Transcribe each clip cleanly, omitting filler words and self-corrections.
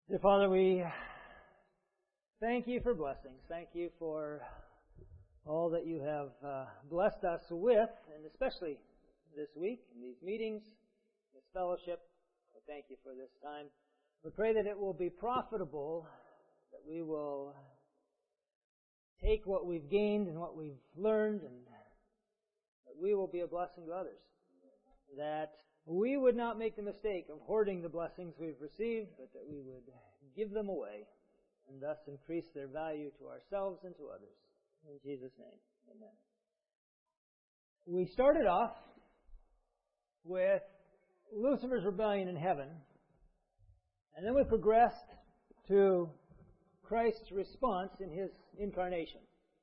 Dear Father, we thank you for blessings. Thank you for all that you have blessed us with, and especially this week, in these meetings, this fellowship. We thank you for this time. We pray that it will be profitable, that we will take what we've gained and what we've learned, and that we will be a blessing to others. That we would not make the mistake of hoarding the blessings we've received, but that we would give them away and thus increase their value to ourselves and to others. In Jesus' name, amen. We started off with Lucifer's rebellion in heaven, and then we progressed to Christ's response in His incarnation.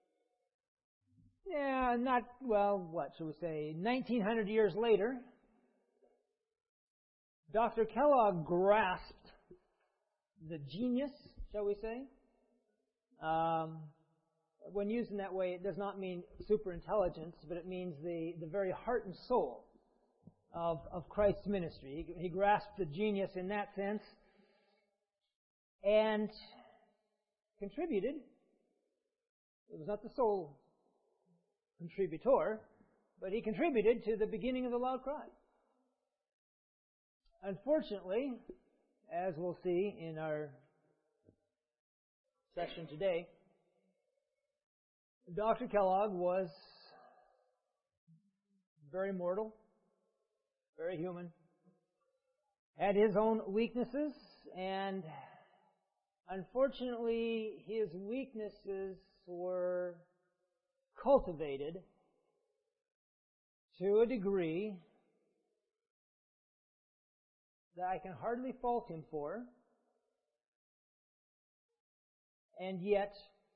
What shall we say, 1900 years later, Dr. Kellogg grasped the genius, shall we say. When used in that way, it does not mean superintelligence, but it means the very heart and soul of Christ's ministry. He grasped the genius in that sense and contributed. It was not the sole contributor, but he contributed to the beginning of the loud cry. Unfortunately, as we'll see in our session today, Dr. Kellogg was very mortal, very human, had his own weaknesses, and unfortunately his weaknesses were cultivated to a degree that I can hardly fault him for, and yet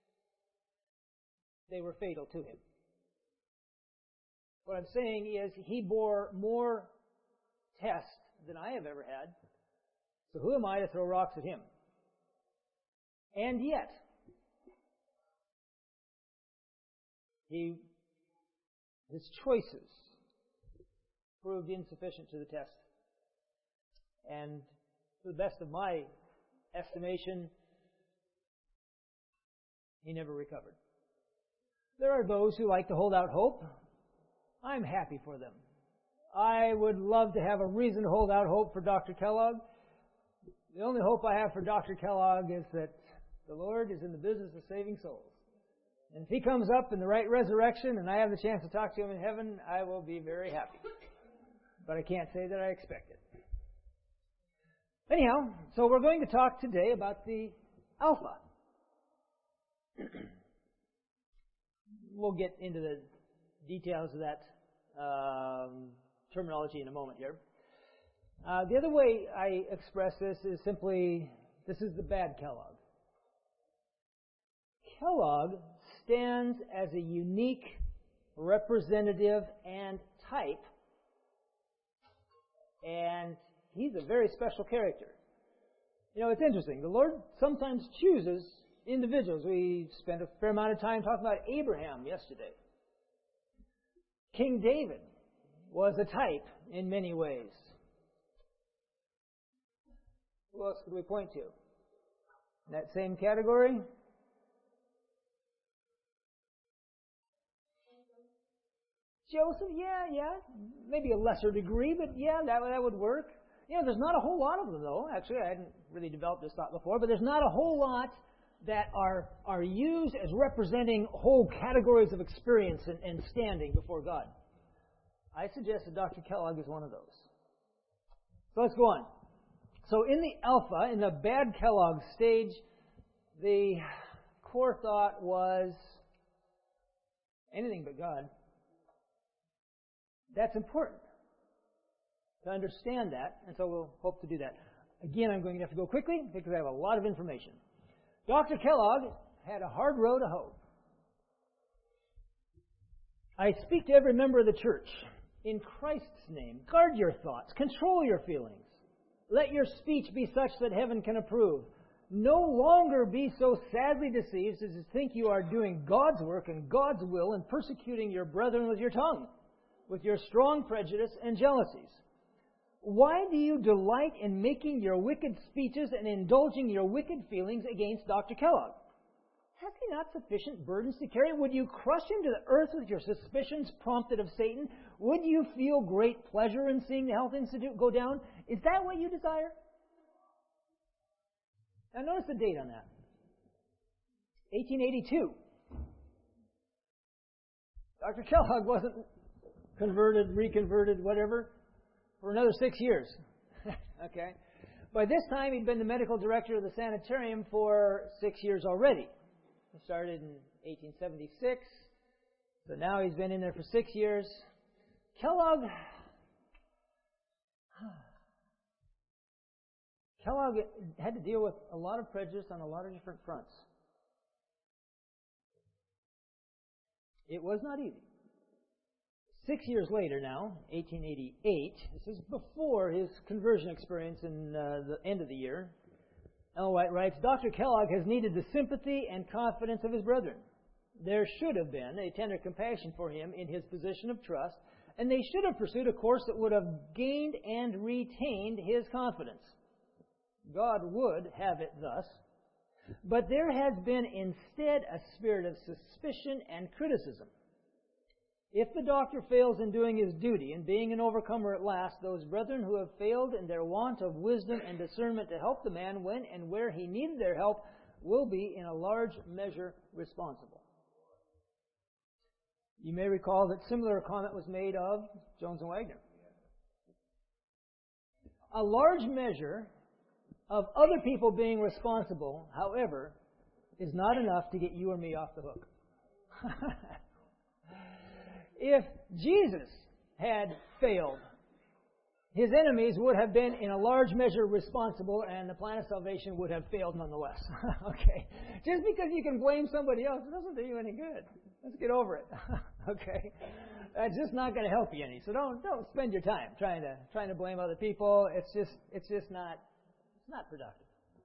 they were fatal to him. What I'm saying is he bore more tests than I have ever had, so who am I to throw rocks at him? And yet, his choices proved insufficient to the test. And to the best of my estimation, he never recovered. There are those who like to hold out hope. I'm happy for them. I would love to have a reason to hold out hope for Dr. Kellogg. The only hope I have for Dr. Kellogg is that the Lord is in the business of saving souls. And if he comes up in the right resurrection and I have the chance to talk to him in heaven, I will be very happy. But I can't say that I expect it. Anyhow, so we're going to talk today about the Alpha. We'll get into the details of that terminology in a moment here. The other way I express this is simply, this is the bad Kellogg. Kellogg stands as a unique representative and type, and he's a very special character. You know, it's interesting. The Lord sometimes chooses individuals. We spent a fair amount of time talking about Abraham yesterday. King David was a type in many ways. Who else could we point to? In that same category? Joseph, yeah. Maybe a lesser degree, but yeah, that would work. You know, there's not a whole lot of them, though. Actually, I hadn't really developed this thought before, but there's not a whole lot that are used as representing whole categories of experience and standing before God. I suggest that Dr. Kellogg is one of those. So let's go on. So in the Alpha, in the bad Kellogg stage, the core thought was anything but God. That's important to understand that, and so we'll hope to do that. Again, I'm going to have to go quickly because I have a lot of information. Dr. Kellogg had a hard road to hoe. I speak to every member of the church. In Christ's name, guard your thoughts, control your feelings. Let your speech be such that heaven can approve. No longer be so sadly deceived as to think you are doing God's work and God's will and persecuting your brethren with your tongue, with your strong prejudice and jealousies. Why do you delight in making your wicked speeches and indulging your wicked feelings against Dr. Kellogg? Has he not sufficient burdens to carry? Would you crush him to the earth with your suspicions prompted of Satan? Would you feel great pleasure in seeing the Health Institute go down? Is that what you desire? Now notice the date on that. 1882. Dr. Kellogg wasn't converted, reconverted, whatever, for another 6 years. Okay? By this time, he'd been the medical director of the sanitarium for 6 years already. He started in 1876, so now he's been in there for 6 years. Kellogg had to deal with a lot of prejudice on a lot of different fronts. It was not easy. 6 years later now, 1888, this is before his conversion experience in the end of the year, Ellen White writes, Dr. Kellogg has needed the sympathy and confidence of his brethren. There should have been a tender compassion for him in his position of trust, and they should have pursued a course that would have gained and retained his confidence. God would have it thus. But there has been instead a spirit of suspicion and criticism. If the doctor fails in doing his duty and being an overcomer at last, those brethren who have failed in their want of wisdom and discernment to help the man when and where he needed their help will be in a large measure responsible. You may recall that similar comment was made of Jones and Wagner. A large measure of other people being responsible, however, is not enough to get you or me off the hook. If Jesus had failed, his enemies would have been in a large measure responsible, and the plan of salvation would have failed nonetheless. Okay? Just because you can blame somebody else, it doesn't do you any good. Let's get over it. Okay? That's just not going to help you any. So don't spend your time trying to blame other people. It's just not productive.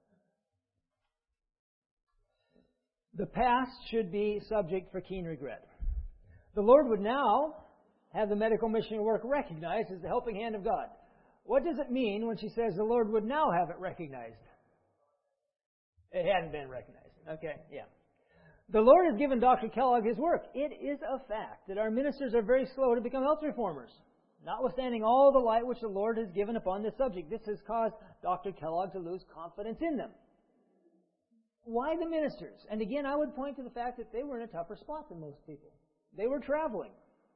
The past should be subject for keen regret. The Lord would now have the medical missionary work recognized as the helping hand of God. What does it mean when she says the Lord would now have it recognized? It hadn't been recognized. Okay, yeah. The Lord has given Dr. Kellogg his work. It is a fact that our ministers are very slow to become health reformers, notwithstanding all the light which the Lord has given upon this subject. This has caused Dr. Kellogg to lose confidence in them. Why the ministers? And again, I would point to the fact that they were in a tougher spot than most people. They were traveling.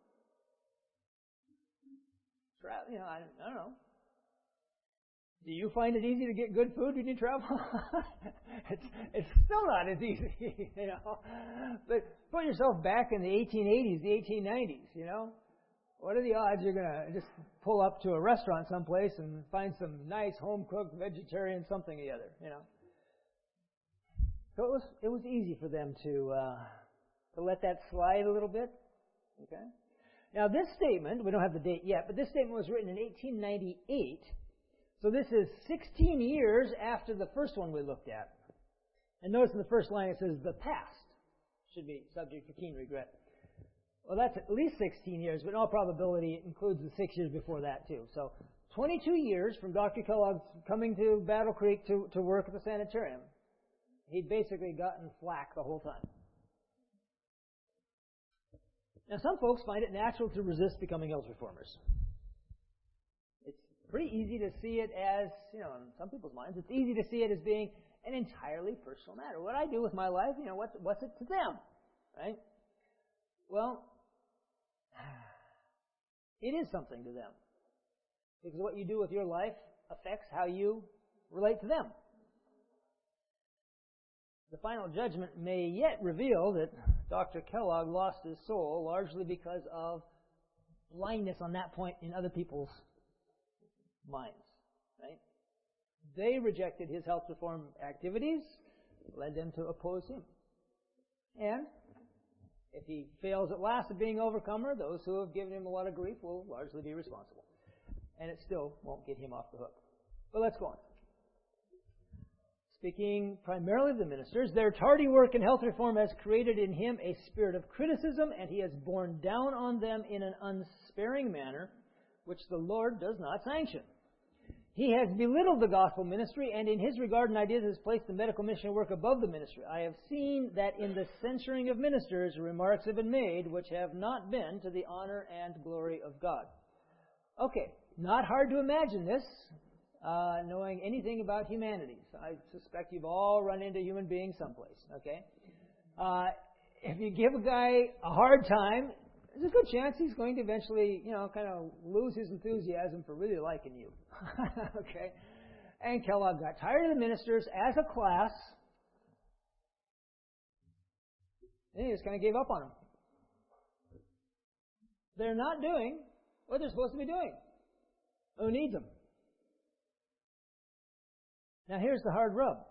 I don't know. Do you find it easy to get good food when you travel? It's still not as easy, But put yourself back in the 1880s, the 1890s, What are the odds you're going to just pull up to a restaurant someplace and find some nice home-cooked vegetarian something or the other, So it was easy for them to let that slide a little bit. Okay? Now this statement, we don't have the date yet, but this statement was written in 1898. So this is 16 years after the first one we looked at. And notice in the first line it says, the past should be subject to keen regret. Well, that's at least 16 years, but in all probability it includes the 6 years before that too. So 22 years from Dr. Kellogg coming to Battle Creek to work at the sanitarium. He'd basically gotten flack the whole time. Now, some folks find it natural to resist becoming health reformers. It's pretty easy to see it as, in some people's minds, it's easy to see it as being an entirely personal matter. What I do with my life, what's it to them, right? Well, it is something to them. Because what you do with your life affects how you relate to them. The final judgment may yet reveal that Dr. Kellogg lost his soul largely because of blindness on that point in other people's minds. Right? They rejected his health reform activities, led them to oppose him. And if he fails at last at being an overcomer, those who have given him a lot of grief will largely be responsible. And it still won't get him off the hook. But let's go on. Speaking primarily of the ministers, their tardy work in health reform has created in him a spirit of criticism, and he has borne down on them in an unsparing manner, which the Lord does not sanction. He has belittled the gospel ministry, and in his regard and ideas has placed the medical missionary work above the ministry. I have seen that in the censuring of ministers, remarks have been made which have not been to the honor and glory of God. Okay, not hard to imagine this, knowing anything about humanities. I suspect you've all run into human beings someplace, okay? If you give a guy a hard time, there's a good chance he's going to eventually, kind of lose his enthusiasm for really liking you. Okay? And Kellogg got tired of the ministers as a class, and he just kind of gave up on them. They're not doing what they're supposed to be doing. Who needs them? Now here's the hard rub.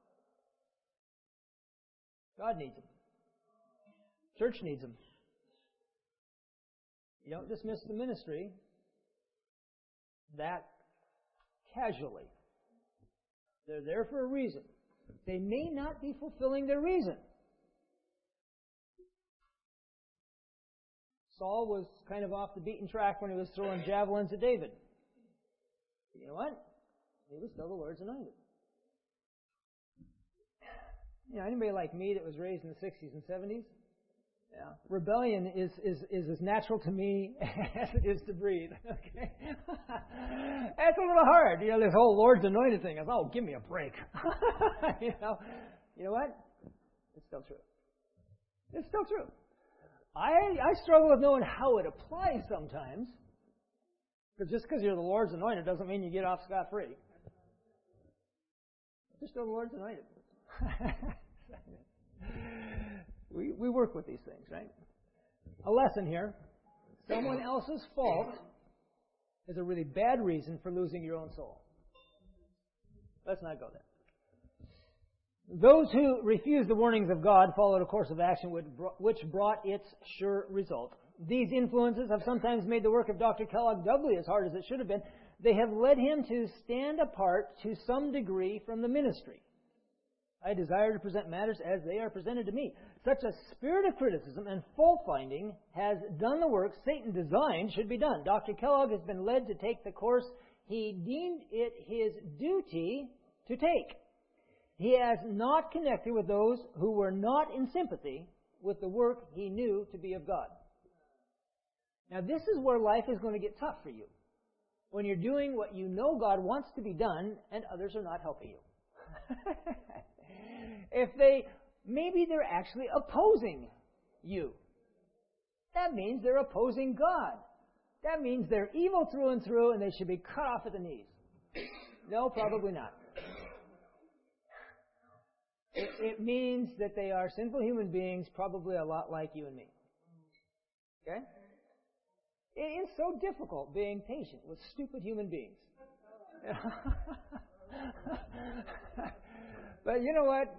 God needs them. Church needs them. You don't dismiss the ministry that casually. They're there for a reason. They may not be fulfilling their reason. Saul was kind of off the beaten track when he was throwing javelins at David. You know what? He was still the Lord's anointed. Anybody like me that was raised in the 60s and 70s? Yeah. Rebellion is as natural to me as it is to breathe. Okay? That's a little hard. This whole Lord's anointed thing. Give me a break. You know what? It's still true. It's still true. I struggle with knowing how it applies sometimes. Because just because you're the Lord's anointed doesn't mean you get off scot-free. You're still the Lord's anointed. We work with these things, right? A lesson here. Someone else's fault is a really bad reason for losing your own soul. Let's not go there. Those who refused the warnings of God followed a course of action which brought its sure result. These influences have sometimes made the work of Dr. Kellogg doubly as hard as it should have been. They have led him to stand apart to some degree from the ministry. I desire to present matters as they are presented to me. Such a spirit of criticism and fault-finding has done the work Satan designed should be done. Dr. Kellogg has been led to take the course he deemed it his duty to take. He has not connected with those who were not in sympathy with the work he knew to be of God. Now, this is where life is going to get tough for you. When you're doing what you know God wants to be done and others are not helping you. Maybe they're actually opposing you. That means they're opposing God. That means they're evil through and through and they should be cut off at the knees. No, probably not. It means that they are sinful human beings, probably a lot like you and me. Okay? It is so difficult being patient with stupid human beings. But you know what?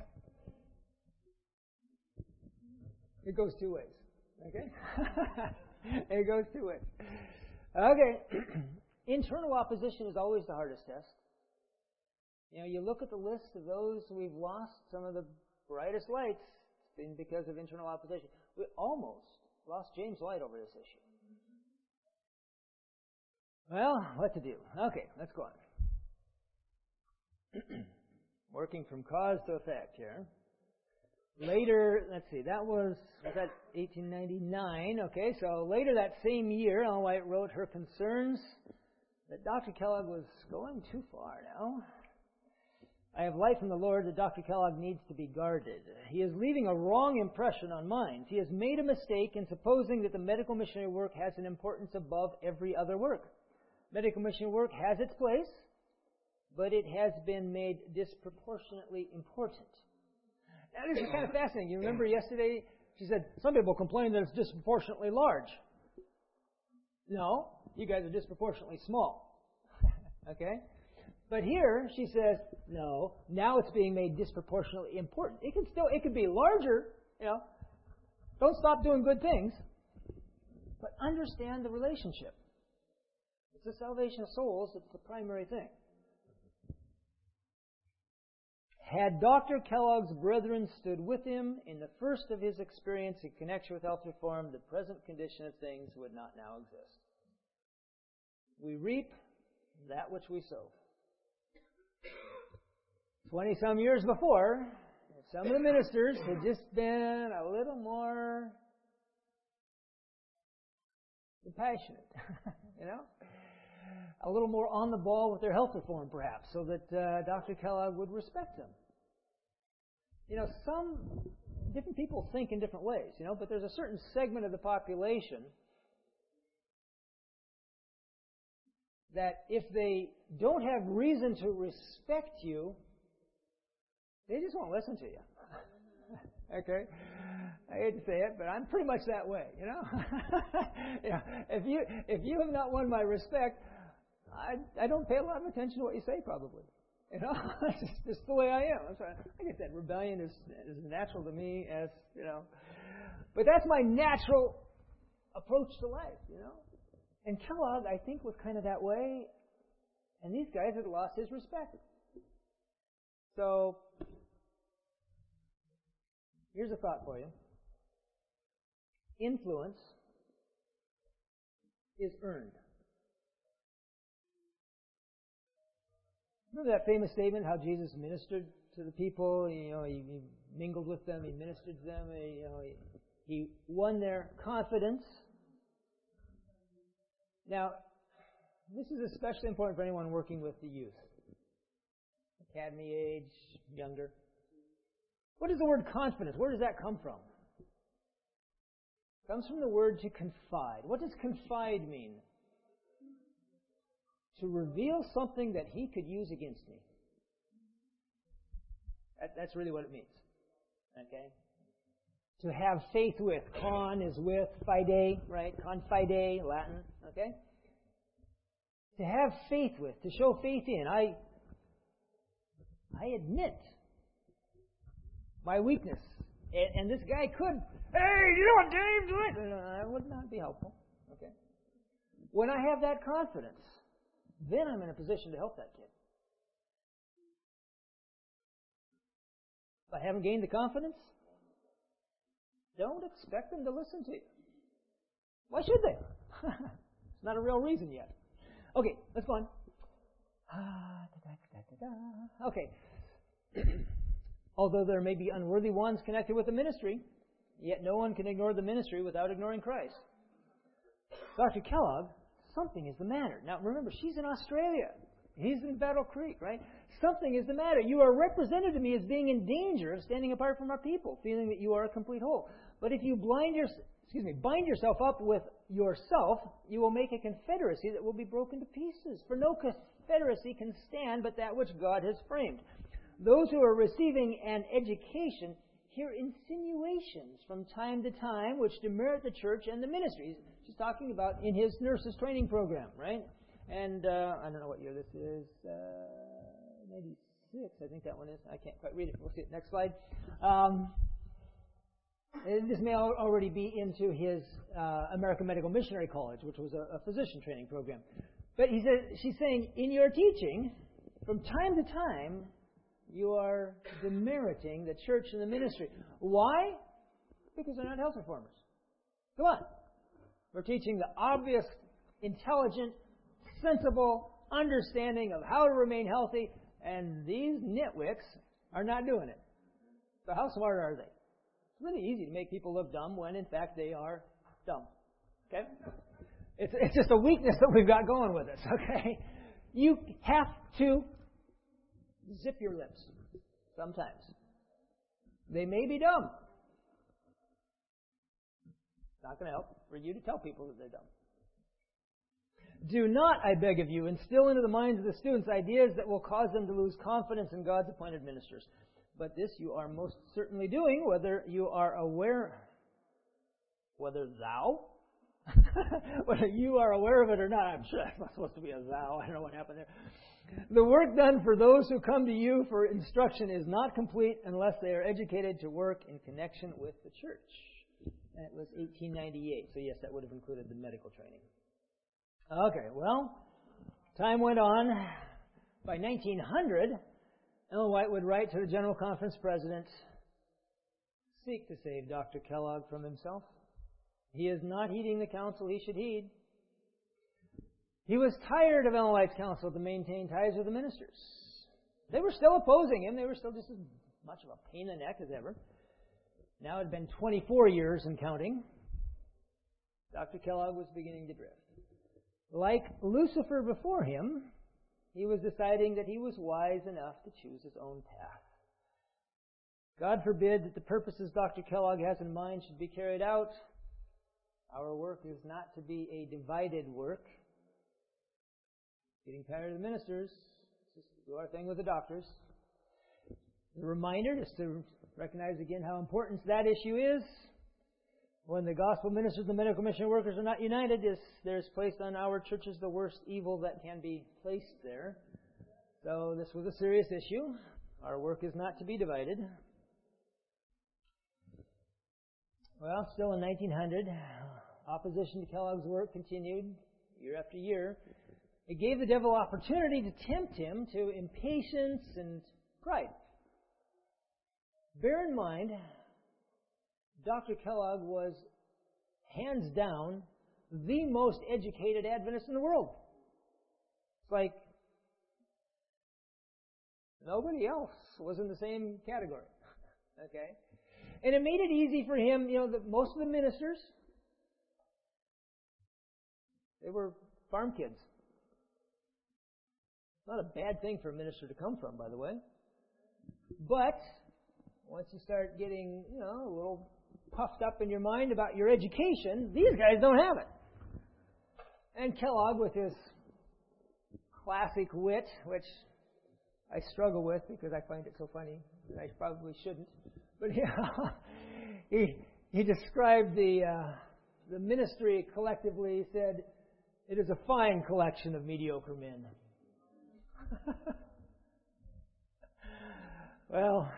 It goes two ways. Okay? It goes two ways. Okay. Internal opposition is always the hardest test. You look at the list of those we've lost, some of the brightest lights, it's been because of internal opposition. We almost lost James White over this issue. Well, what to do? Okay, let's go on. Working from cause to effect here. Later, let's see, was that 1899? Okay, so later that same year, Ellen White wrote her concerns that Dr. Kellogg was going too far now. I have light from the Lord that Dr. Kellogg needs to be guarded. He is leaving a wrong impression on minds. He has made a mistake in supposing that the medical missionary work has an importance above every other work. Medical missionary work has its place, but it has been made disproportionately important. Now, this is kind of fascinating. You remember yesterday, she said, some people complain that it's disproportionately large. No, you guys are disproportionately small. Okay? But here, she says, no, now it's being made disproportionately important. It could be larger, Don't stop doing good things, but understand the relationship. It's the salvation of souls that's the primary thing. Had Dr. Kellogg's brethren stood with him in the first of his experience in connection with health reform, the present condition of things would not now exist. We reap that which we sow. 20-some years before, some of the ministers had just been a little more compassionate, a little more on the ball with their health reform, perhaps, so that Dr. Kellogg would respect them. Some different people think in different ways, but there's a certain segment of the population that if they don't have reason to respect you, they just won't listen to you. Okay? I hate to say it, but I'm pretty much that way, If you have not won my respect, I don't pay a lot of attention to what you say, probably. It's just the way I am. I get that rebellion is as natural to me as, But that's my natural approach to life, And Kellogg, I think, was kind of that way, and these guys had lost his respect. So, here's a thought for you. Influence is earned. Remember that famous statement, how Jesus ministered to the people? He mingled with them, he ministered to them, he won their confidence. Now, this is especially important for anyone working with the youth. Academy age, younger. What is the word confidence? Where does that come from? It comes from the word to confide. What does confide mean? To reveal something that he could use against me. That's really what it means. Okay? To have faith with. Con is with, fide, right? Confide, Latin. Okay? To have faith with, to show faith in. I admit my weakness. And this guy could, hey, you know what Dave's doing? That would not be helpful. Okay? When I have that confidence, then I'm in a position to help that kid. If I haven't gained the confidence, don't expect them to listen to you. Why should they? It's not a real reason yet. Okay, let's go on. Okay. Although there may be unworthy ones connected with the ministry, yet no one can ignore the ministry without ignoring Christ. Dr. Kellogg, something is the matter. Now remember, she's in Australia. He's in Battle Creek, right? Something is the matter. You are represented to me as being in danger of standing apart from our people, feeling that you are a complete whole. But if you bind yourself up with yourself, you will make a confederacy that will be broken to pieces. For no confederacy can stand but that which God has framed. Those who are receiving an education hear insinuations from time to time which demerit the church and the ministries. She's talking about in his nurses training program, right? And I don't know what year this is. 96, I think that one is. I can't quite read it. We'll see it. Next slide. This may already be into his American Medical Missionary College, which was a physician training program. But she's saying, in your teaching, from time to time, you are demeriting the church and the ministry. Why? Because they're not health reformers. Come on. We're teaching the obvious, intelligent, sensible understanding of how to remain healthy, and these nitwicks are not doing it. So how smart are they? It's really easy to make people look dumb when, in fact, they are dumb. Okay? It's just a weakness that we've got going with us, okay? You have to zip your lips sometimes. They may be dumb. It's not going to help for you to tell people that they're dumb. Do not, I beg of you, instill into the minds of the students ideas that will cause them to lose confidence in God's appointed ministers. But this you are most certainly doing, whether you are aware, whether you are aware of it or not. I'm sure that's not supposed to be a thou. I don't know what happened there. The work done for those who come to you for instruction is not complete unless they are educated to work in connection with the church. And it was 1898, so yes, that would have included the medical training. Okay, well, time went on. By 1900, Ellen White would write to the General Conference President, seek to save Dr. Kellogg from himself. He is not heeding the counsel he should heed. He was tired of Ellen White's counsel to maintain ties with the ministers. They were still opposing him. They were still just as much of a pain in the neck as ever. Now it had been 24 years and counting. Dr. Kellogg was beginning to drift. Like Lucifer before him, he was deciding that he was wise enough to choose his own path. God forbid that the purposes Dr. Kellogg has in mind should be carried out. Our work is not to be a divided work. Getting tired of the ministers, just do our thing with the doctors. The reminder is to recognize again how important that issue is. When the gospel ministers and the medical mission workers are not united, there's placed on our churches the worst evil that can be placed there. So this was a serious issue. Our work is not to be divided. Well, still in 1900, opposition to Kellogg's work continued year after year. It gave the devil opportunity to tempt him to impatience and pride. Bear in mind, Dr. Kellogg was, hands down, the most educated Adventist in the world. It's like nobody else was in the same category. Okay? And it made it easy for him, most of the ministers, they were farm kids. Not a bad thing for a minister to come from, by the way. But once you start getting, a little puffed up in your mind about your education, these guys don't have it. And Kellogg, with his classic wit, which I struggle with because I find it so funny, and I probably shouldn't. But he described the ministry collectively. He said, "It is a fine collection of mediocre men." Well,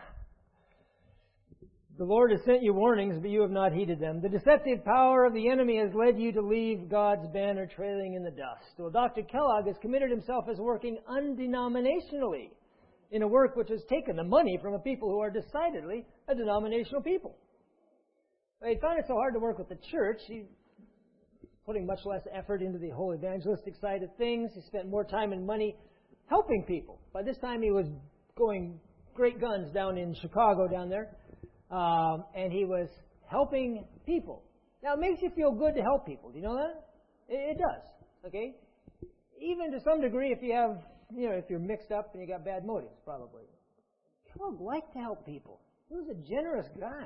the Lord has sent you warnings, but you have not heeded them. The deceptive power of the enemy has led you to leave God's banner trailing in the dust. Well, Dr. Kellogg has committed himself as working undenominationally in a work which has taken the money from a people who are decidedly a denominational people. He found it so hard to work with the church, he's putting much less effort into the whole evangelistic side of things. He spent more time and money helping people. By this time he was going great guns down in Chicago down there. And he was helping people. Now, it makes you feel good to help people. Do you know that? It does. Okay? Even to some degree if you have, if you're mixed up and you got bad motives, probably. Kellogg liked to help people. He was a generous guy.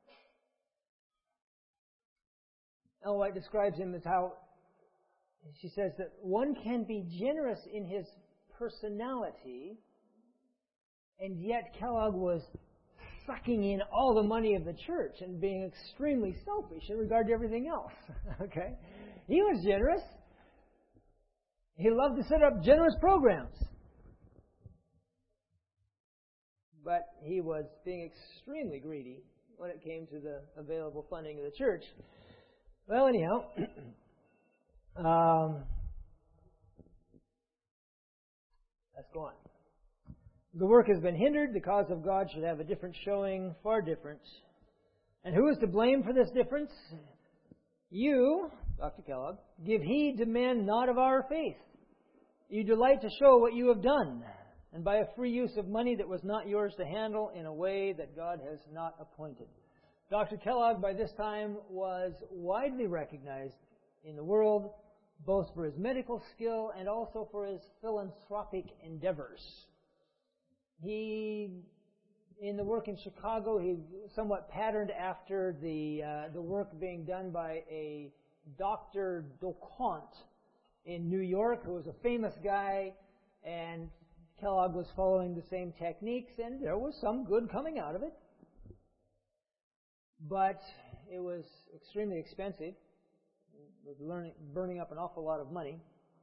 Ellen White describes him as how, she says that one can be generous in his personality, and yet Kellogg was sucking in all the money of the church and being extremely selfish in regard to everything else. Okay? He was generous. He loved to set up generous programs. But he was being extremely greedy when it came to the available funding of the church. Well, anyhow, let's go on. The work has been hindered. The cause of God should have a different showing, far different. And who is to blame for this difference? You, Dr. Kellogg, give heed to men not of our faith. You delight to show what you have done, and by a free use of money that was not yours to handle in a way that God has not appointed. Dr. Kellogg, by this time, was widely recognized in the world, both for his medical skill and also for his philanthropic endeavors. He, in the work in Chicago, he somewhat patterned after the work being done by a Dr. DuQuant in New York, who was a famous guy, and Kellogg was following the same techniques, and there was some good coming out of it. But it was extremely expensive. It was burning up an awful lot of money.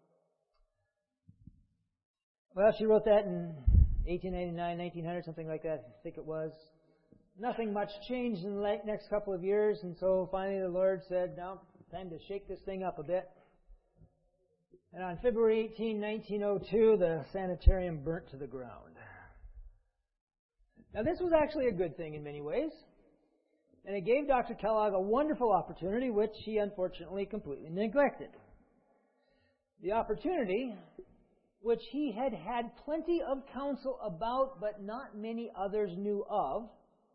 Well, she wrote that in 1899, 1900, something like that, I think it was. Nothing much changed in the next couple of years, and so finally the Lord said, "Now, time to shake this thing up a bit." And on February 18, 1902, the sanitarium burnt to the ground. Now, this was actually a good thing in many ways, and it gave Dr. Kellogg a wonderful opportunity, which he unfortunately completely neglected. The opportunity, which he had had plenty of counsel about, but not many others knew of,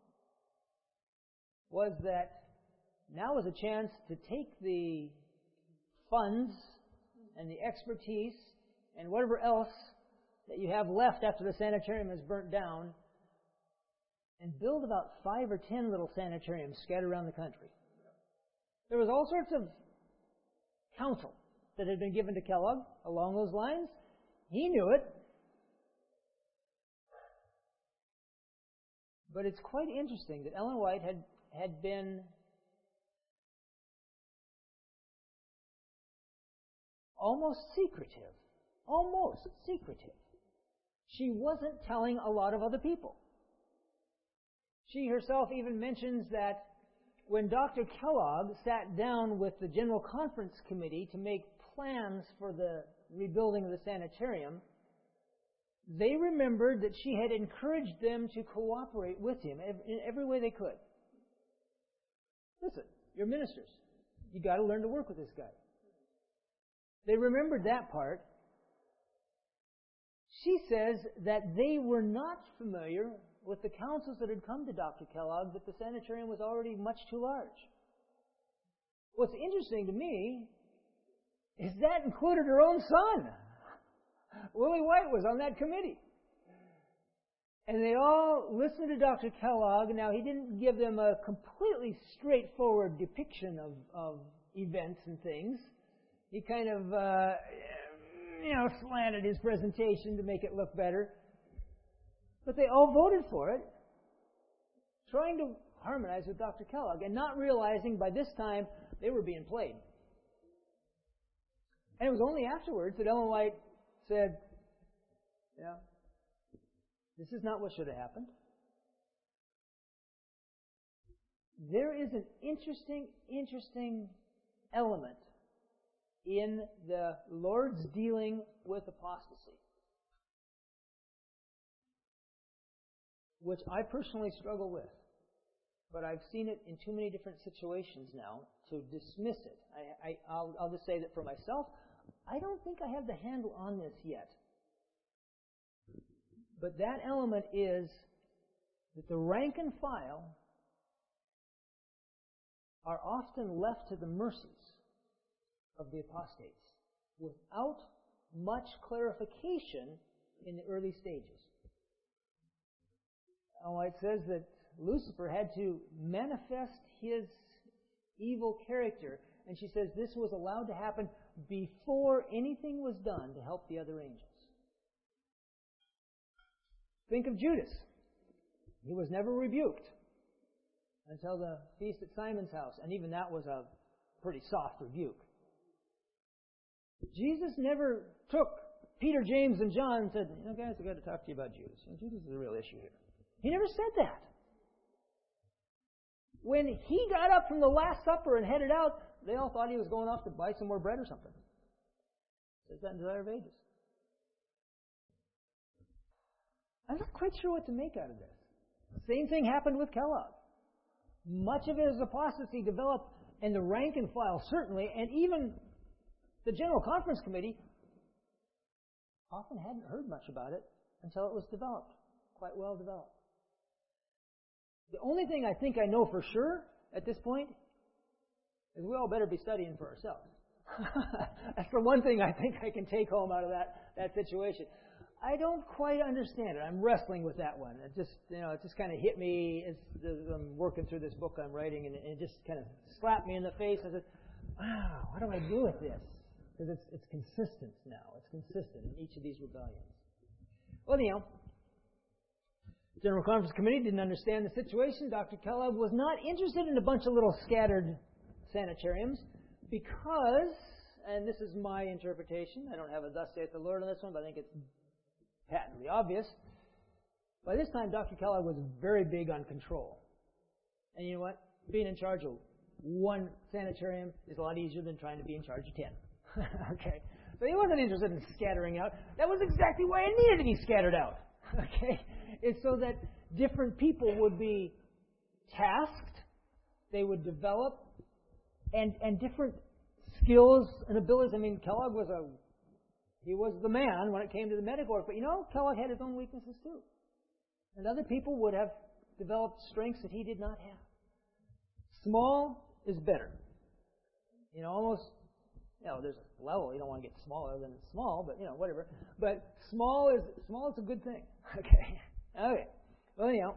was that now was a chance to take the funds and the expertise and whatever else that you have left after the sanitarium is burnt down and build about 5 or 10 little sanitariums scattered around the country. There was all sorts of counsel that had been given to Kellogg along those lines. He knew it. But it's quite interesting that Ellen White had been almost secretive. Almost secretive. She wasn't telling a lot of other people. She herself even mentions that when Dr. Kellogg sat down with the General Conference Committee to make plans for the rebuilding of the sanitarium, they remembered that she had encouraged them to cooperate with him in every way they could. Listen, you're ministers. You got to learn to work with this guy. They remembered that part. She says that they were not familiar with the counsels that had come to Dr. Kellogg that the sanitarium was already much too large. What's interesting to me is that included her own son. Willie White was on that committee. And they all listened to Dr. Kellogg. Now, he didn't give them a completely straightforward depiction of events and things. He kind of, slanted his presentation to make it look better. But they all voted for it, trying to harmonize with Dr. Kellogg, and not realizing by this time they were being played. And it was only afterwards that Ellen White said, this is not what should have happened. There is an interesting element in the Lord's dealing with apostasy, which I personally struggle with. But I've seen it in too many different situations now to dismiss it. I'll just say that for myself, I don't think I have the handle on this yet. But that element is that the rank and file are often left to the mercies of the apostates without much clarification in the early stages. It says that Lucifer had to manifest his evil character, and she says this was allowed to happen before anything was done to help the other angels. Think of Judas. He was never rebuked until the feast at Simon's house, and even that was a pretty soft rebuke. Jesus never took Peter, James, and John and said, guys, I've got to talk to you about Judas. Judas is a real issue here. He never said that. When he got up from the Last Supper and headed out, they all thought he was going off to buy some more bread or something. It says that in Desire of Ages. I'm not quite sure what to make out of this. Same thing happened with Kellogg. Much of his apostasy developed in the rank and file, certainly, and even the General Conference Committee often hadn't heard much about it until it was developed, quite well developed. The only thing I think I know for sure at this point is we all better be studying for ourselves. That's the one thing I think I can take home out of that situation. I don't quite understand it. I'm wrestling with that one. It just kind of hit me as I'm working through this book I'm writing, and it just kind of slapped me in the face. I said, wow, what do I do with this? Because it's consistent now. It's consistent in each of these rebellions. Well, anyhow, General Conference Committee didn't understand the situation. Dr. Kellogg was not interested in a bunch of little scattered sanitariums because, and this is my interpretation, I don't have a thus saith the Lord on this one, but I think it's patently obvious. By this time, Dr. Kellogg was very big on control. And you know what? Being in charge of one sanitarium is a lot easier than trying to be in charge of 10. Okay? So he wasn't interested in scattering out. That was exactly why it needed to be scattered out. Okay? It's so that different people would be tasked, they would develop, and different skills and abilities. I mean, Kellogg was a He was the man when it came to the medical work. But Kellogg had his own weaknesses too. And other people would have developed strengths that he did not have. Small is better. Almost, there's a level. You don't want to get smaller than small, but, whatever. But small is a good thing. Okay. Well, anyhow,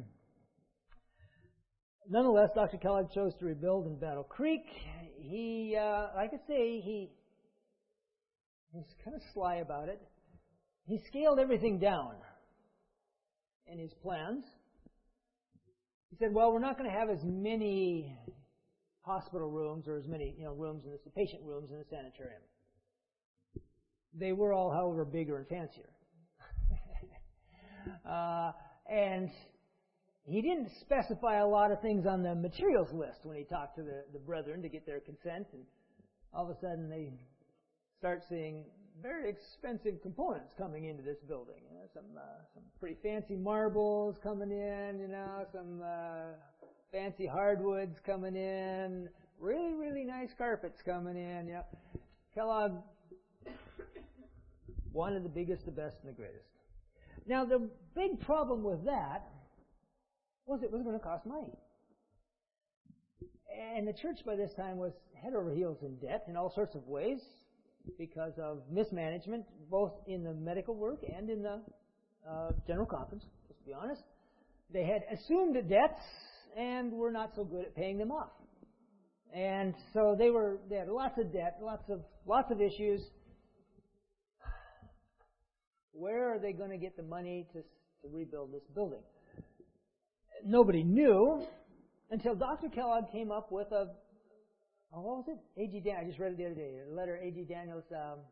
nonetheless, Dr. Kellogg chose to rebuild in Battle Creek. He, like I say, he was kind of sly about it. He scaled everything down in his plans. He said, well, we're not going to have as many hospital rooms or as many rooms in the patient rooms in the sanitarium. They were all, however, bigger and fancier. And he didn't specify a lot of things on the materials list when he talked to the brethren to get their consent. And all of a sudden they start seeing very expensive components coming into this building. Some pretty fancy marbles coming in, some fancy hardwoods coming in, really, really nice carpets coming in. Kellogg wanted the biggest, the best, and the greatest. Now, the big problem with that was it was going to cost money. And the church by this time was head over heels in debt in all sorts of ways because of mismanagement, both in the medical work and in the general conference, let's be honest. They had assumed debts and were not so good at paying them off. And so they had lots of debt, lots of issues. Where are they going to get the money to rebuild this building? Nobody knew until Dr. Kellogg came up with what was it? A.G. Daniels, I just read it the other day, a letter A.G. Daniels,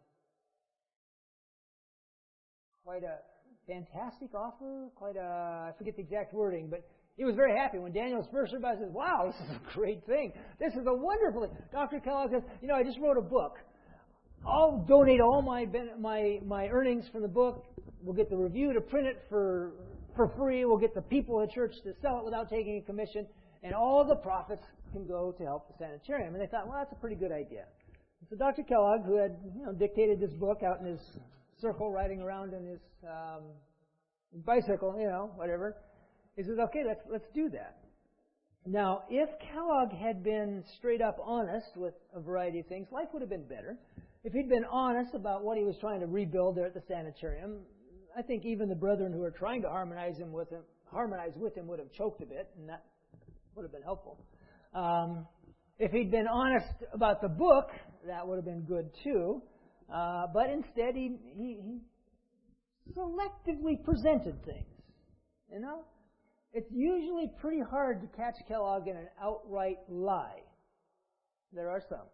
quite a fantastic offer, I forget the exact wording, but he was very happy when Daniels first heard about it. He says, wow, this is a great thing. This is a wonderful thing. Dr. Kellogg says, I just wrote a book. I'll donate all my earnings from the book. We'll get the review to print it for free. We'll get the people at church to sell it without taking a commission. And all the profits can go to help the sanitarium. And they thought, well, that's a pretty good idea. So Dr. Kellogg, who had dictated this book out in his circle, riding around in his bicycle, whatever, he says, okay, let's do that. Now, if Kellogg had been straight up honest with a variety of things, life would have been better. If he'd been honest about what he was trying to rebuild there at the sanitarium, I think even the brethren who were trying to harmonize with him would have choked a bit, and that would have been helpful. If he'd been honest about the book, that would have been good too. But instead, he selectively presented things. It's usually pretty hard to catch Kellogg in an outright lie. There are some.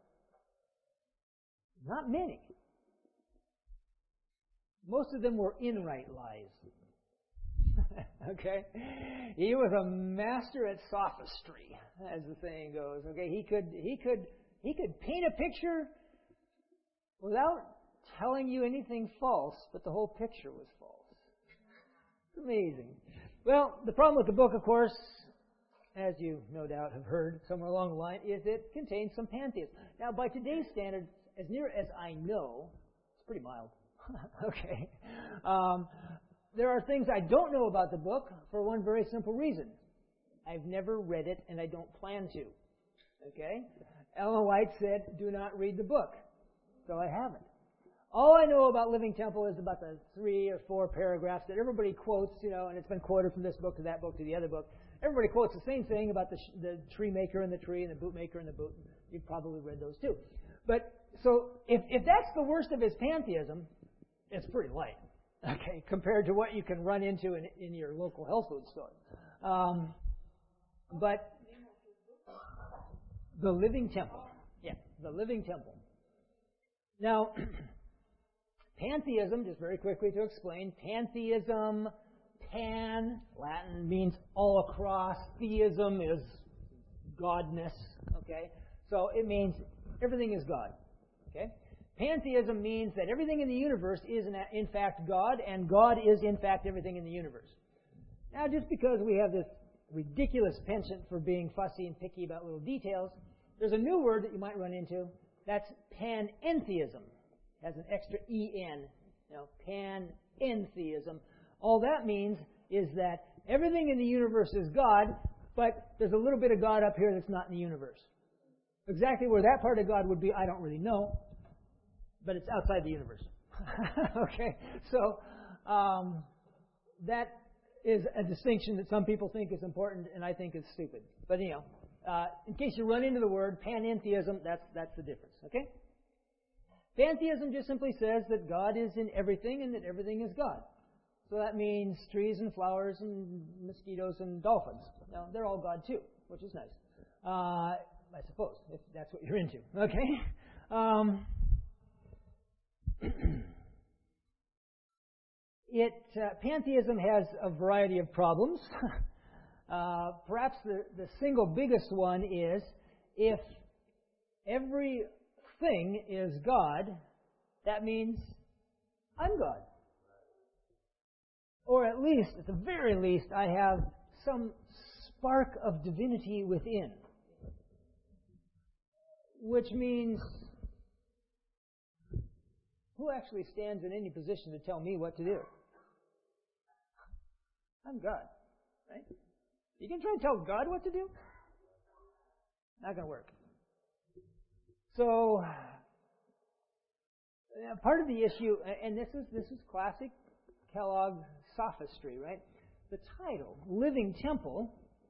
Not many. Most of them were inright lies. Okay? He was a master at sophistry, as the saying goes. Okay? He could paint a picture without telling you anything false, but the whole picture was false. It's amazing. Well, the problem with the book, of course, as you no doubt have heard somewhere along the line, is it contains some pantheism. Now, by today's standards, as near as I know, it's pretty mild. Okay. There are things I don't know about the book for one very simple reason. I've never read it, and I don't plan to. Okay? Ellen White said, do not read the book. So I haven't. All I know about Living Temple is about the 3 or 4 paragraphs that everybody quotes, and it's been quoted from this book to that book to the other book. Everybody quotes the same thing about the tree maker and the tree and the boot maker and the boot. You've probably read those too. But, so, if that's the worst of his pantheism, it's pretty light, okay, compared to what you can run into in your local health food store. But the Living Temple. Yeah, the Living Temple. Now, pantheism, just very quickly to explain, pantheism, pan, Latin, means all across. Theism is godness, okay? So it means everything is God, okay? Pantheism means that everything in the universe is in fact God, and God is in fact everything in the universe. Now, just because we have this ridiculous penchant for being fussy and picky about little details, there's a new word that you might run into. That's panentheism. has an extra en, panentheism. All that means is that everything in the universe is God, but there's a little bit of God up here that's not in the universe. Exactly where that part of God would be, I don't really know, but it's outside the universe. Okay, so that is a distinction that some people think is important, and I think is stupid. But anyhow, in case you run into the word panentheism, that's the difference. Okay, pantheism just simply says that God is in everything and that everything is God. So that means trees and flowers and mosquitoes and dolphins. Now, they're all God too, which is nice. I suppose, if that's what you're into. Okay? Pantheism has a variety of problems. Perhaps the single biggest one is if everything is God, that means I'm God. Or at least, at the very least, I have some spark of divinity within. Which means, who actually stands in any position to tell me what to do? I'm God, right? You can try and tell God what to do? Not going to work. So, part of the issue, and this is classic Kellogg sophistry, right? The title, Living Temple,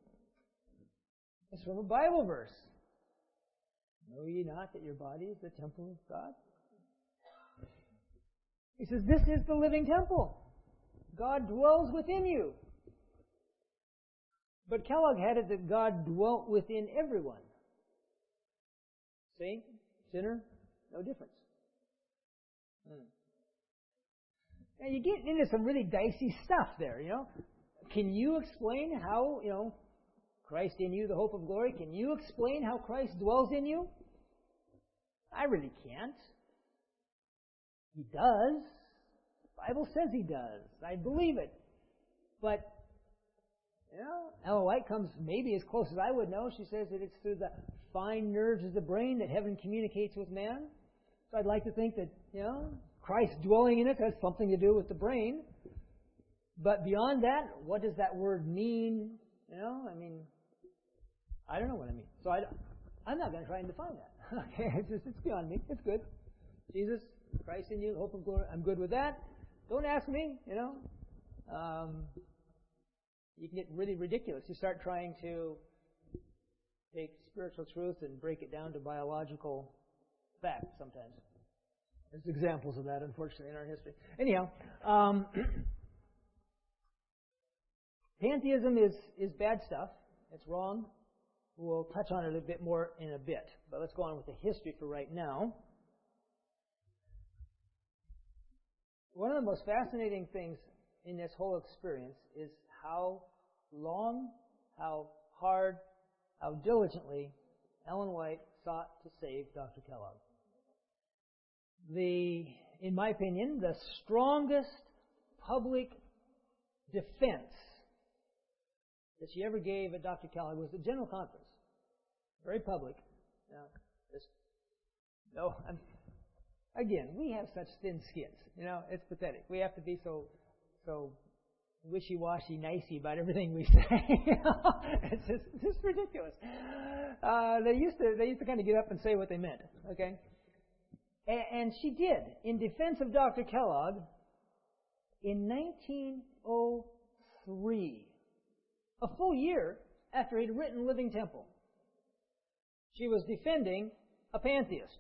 is from a Bible verse. Know ye not that your body is the temple of God? He says, this is the living temple. God dwells within you. But Kellogg had it that God dwelt within everyone. Saint, sinner, no difference. Now you get into some really dicey stuff there, Can you explain how, Christ in you, the hope of glory, can you explain how Christ dwells in you? I really can't. He does. The Bible says He does. I believe it. But, Ellen White comes maybe as close as I would know. She says that it's through the fine nerves of the brain that heaven communicates with man. So I'd like to think that, Christ dwelling in us has something to do with the brain. But beyond that, what does that word mean? I don't know what it means. So I'm not going to try and define that. Okay, it's beyond me. It's good. Jesus, Christ in you, the hope of glory. I'm good with that. Don't ask me, You can get really ridiculous. You start trying to take spiritual truth and break it down to biological facts sometimes. There's examples of that, unfortunately, in our history. Anyhow, pantheism is bad stuff. It's wrong. We'll touch on it a bit more in a bit. But let's go on with the history for right now. One of the most fascinating things in this whole experience is how long, how hard, how diligently Ellen White sought to save Dr. Kellogg. In my opinion, the strongest public defense that she ever gave at Dr. Kellogg was the General Conference. Very public. Again, we have such thin skins. It's pathetic. We have to be so wishy-washy, nicey about everything we say. It's just ridiculous. They used to kind of get up and say what they meant. Okay, and she did in defense of Dr. Kellogg in 1903, a full year after he'd written Living Temple. She was defending a pantheist.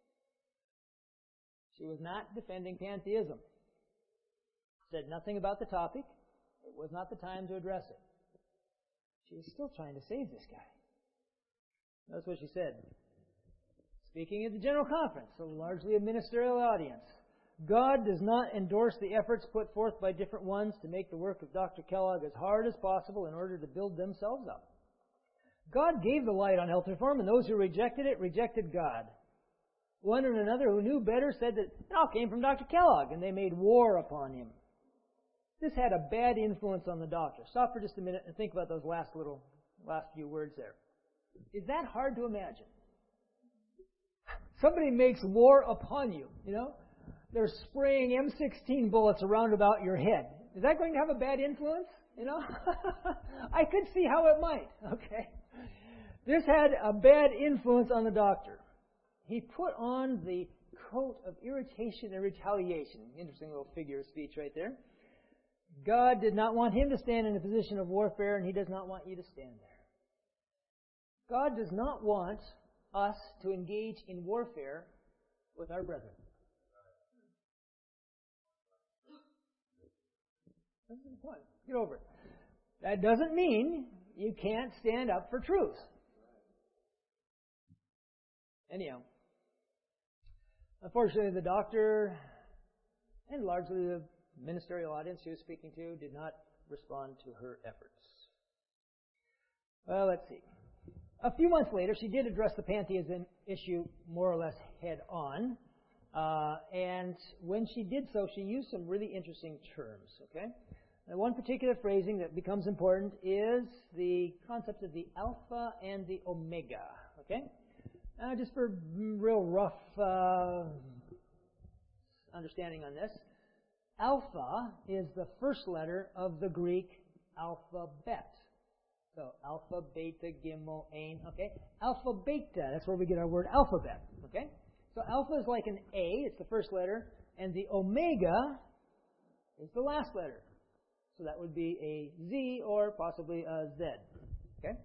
She was not defending pantheism. Said nothing about the topic. It was not the time to address it. She was still trying to save this guy. That's what she said. Speaking at the General Conference, so largely a ministerial audience, God does not endorse the efforts put forth by different ones to make the work of Dr. Kellogg as hard as possible in order to build themselves up. God gave the light on health reform, and those who rejected it rejected God. One and another who knew better said that it all came from Dr. Kellogg, and they made war upon him. This had a bad influence on the doctor. Stop for just a minute and think about those last few words there. Is that hard to imagine? Somebody makes war upon you, they're spraying M16 bullets around about your head. Is that going to have a bad influence? You know? I could see how it might. Okay. This had a bad influence on the doctor. He put on the coat of irritation and retaliation. Interesting little figure of speech right there. God did not want him to stand in a position of warfare, and He does not want you to stand there. God does not want us to engage in warfare with our brethren. That's the point. Get over it. That doesn't mean you can't stand up for truth. Anyhow, unfortunately, the doctor and largely the ministerial audience she was speaking to did not respond to her efforts. Well, let's see. A few months later, she did address the pantheism issue more or less head on. And when she did so, she used some really interesting terms. Okay? Now, one particular phrasing that becomes important is the concept of the alpha and the omega. Okay? Just for real rough understanding on this, alpha is the first letter of the Greek alphabet. So alpha, beta, gimel, ain. Okay, alpha, beta. That's where we get our word alphabet. Okay, so alpha is like an A. It's the first letter, and the omega is the last letter. So that would be a Z or possibly a Z. Okay.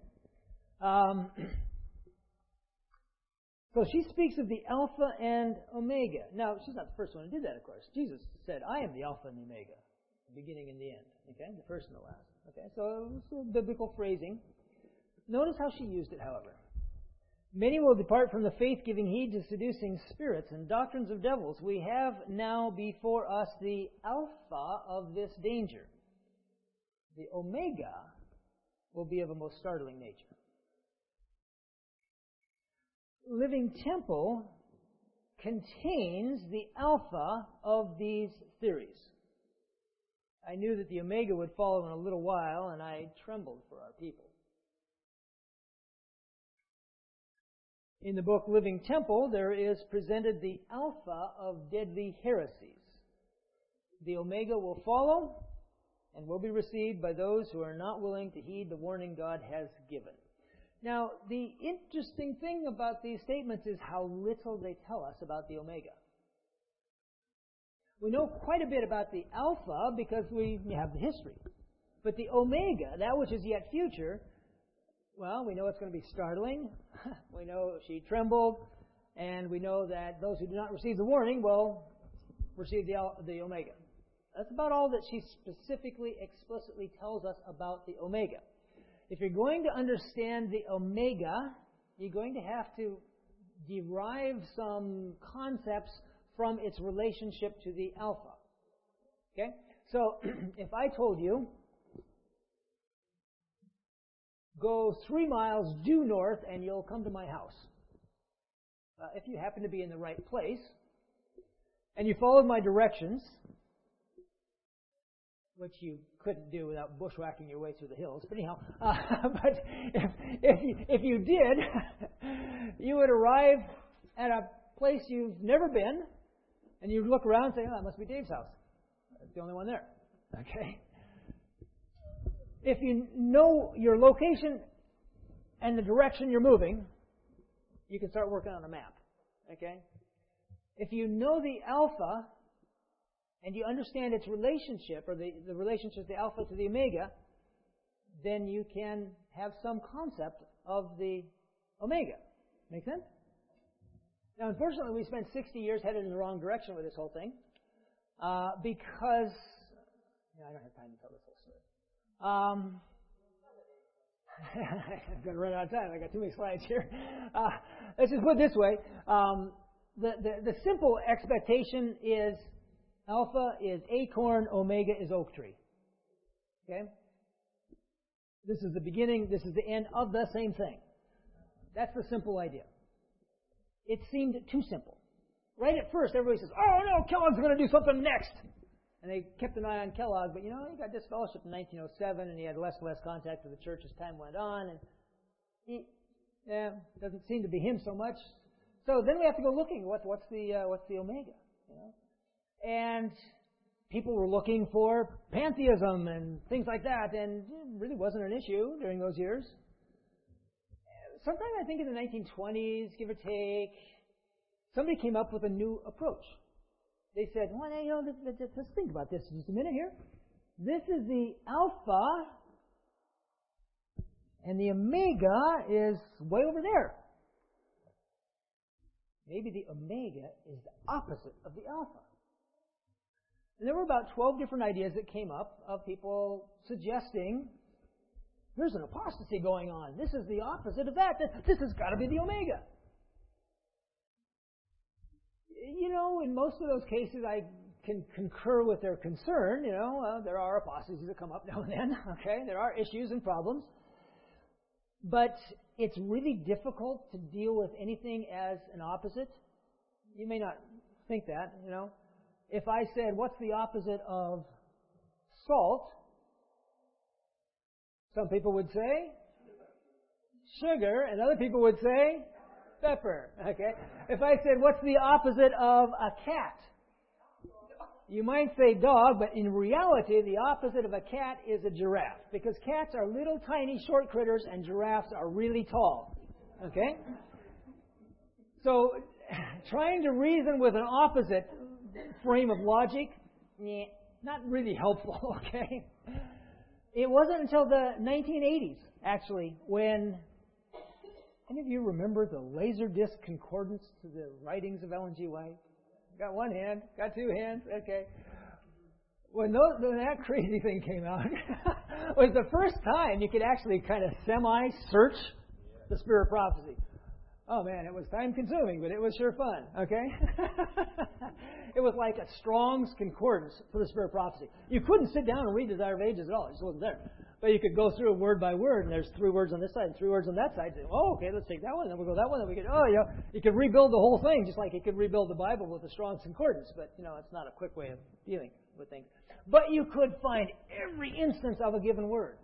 So she speaks of the Alpha and Omega. Now, she's not the first one to do that, of course. Jesus said, I am the Alpha and the Omega, the beginning and the end. Okay, the first and the last. Okay, so it's a biblical phrasing. Notice how she used it, however. Many will depart from the faith, giving heed to seducing spirits and doctrines of devils. We have now before us the Alpha of this danger. The Omega will be of a most startling nature. Living Temple contains the alpha of these theories. I knew that the omega would follow in a little while, and I trembled for our people. In the book Living Temple, there is presented the alpha of deadly heresies. The omega will follow and will be received by those who are not willing to heed the warning God has given. Now, the interesting thing about these statements is how little they tell us about the omega. We know quite a bit about the alpha because we have the history. But the omega, that which is yet future, well, we know it's going to be startling. We know she trembled. And we know that those who do not receive the warning will receive the omega. That's about all that she specifically, explicitly tells us about the omega. If you're going to understand the omega, you're going to have to derive some concepts from its relationship to the alpha. Okay? So, if I told you, go 3 miles due north and you'll come to my house. If you happen to be in the right place, and you followed my directions, which you couldn't do without bushwhacking your way through the hills. But anyhow, but if you did, you would arrive at a place you've never been, and you'd look around and say, oh, that must be Dave's house. That's the only one there. Okay? If you know your location and the direction you're moving, you can start working on a map. Okay? If you know the alpha, and you understand its relationship, or the relationship of the alpha to the omega, then you can have some concept of the omega. Make sense? Now, unfortunately, we spent 60 years headed in the wrong direction with this whole thing, because I don't have time to tell this whole story. I'm going to run out of time. I got too many slides here. Let's just put it this way: the simple expectation is alpha is acorn, omega is oak tree. Okay? This is the beginning, this is the end of the same thing. That's the simple idea. It seemed too simple. Right at first, everybody says, oh no, Kellogg's going to do something next. And they kept an eye on Kellogg, but he got disfellowshipped in 1907, and he had less and less contact with the church as time went on, and doesn't seem to be him so much. So then we have to go looking, what's the omega? And people were looking for pantheism and things like that, and it really wasn't an issue during those years. Sometime, I think in the 1920s, give or take, somebody came up with a new approach. They said, well, let's think about this just a minute here. This is the alpha, and the omega is way over there. Maybe the omega is the opposite of the alpha. And there were about 12 different ideas that came up of people suggesting there's an apostasy going on. This is the opposite of that. This has got to be the omega. In most of those cases, I can concur with their concern. There are apostasies that come up now and then. Okay, there are issues and problems. But it's really difficult to deal with anything as an opposite. You may not think that, If I said, what's the opposite of salt? Some people would say sugar, and other people would say pepper. Okay? If I said, what's the opposite of a cat? You might say dog, but in reality, the opposite of a cat is a giraffe. Because cats are little tiny short critters and giraffes are really tall. Okay? So, trying to reason with an opposite frame of logic, not really helpful, okay? It wasn't until the 1980s, actually, when any of you remember the Laserdisc concordance to the writings of Ellen G. White? Got one hand, got two hands, okay. When that crazy thing came out, it was the first time you could actually kind of semi-search the Spirit of Prophecy. Oh man, it was time-consuming, but it was sure fun, okay? It was like a Strong's Concordance for the Spirit of Prophecy. You couldn't sit down and read Desire of Ages at all. It just wasn't there. But you could go through it word by word, and there's 3 words on this side and 3 words on that side. Say, oh, okay, let's take that one, then we'll go that one, then we could, you could rebuild the whole thing, just like you could rebuild the Bible with the Strong's Concordance. But, it's not a quick way of dealing with things. But you could find every instance of a given word.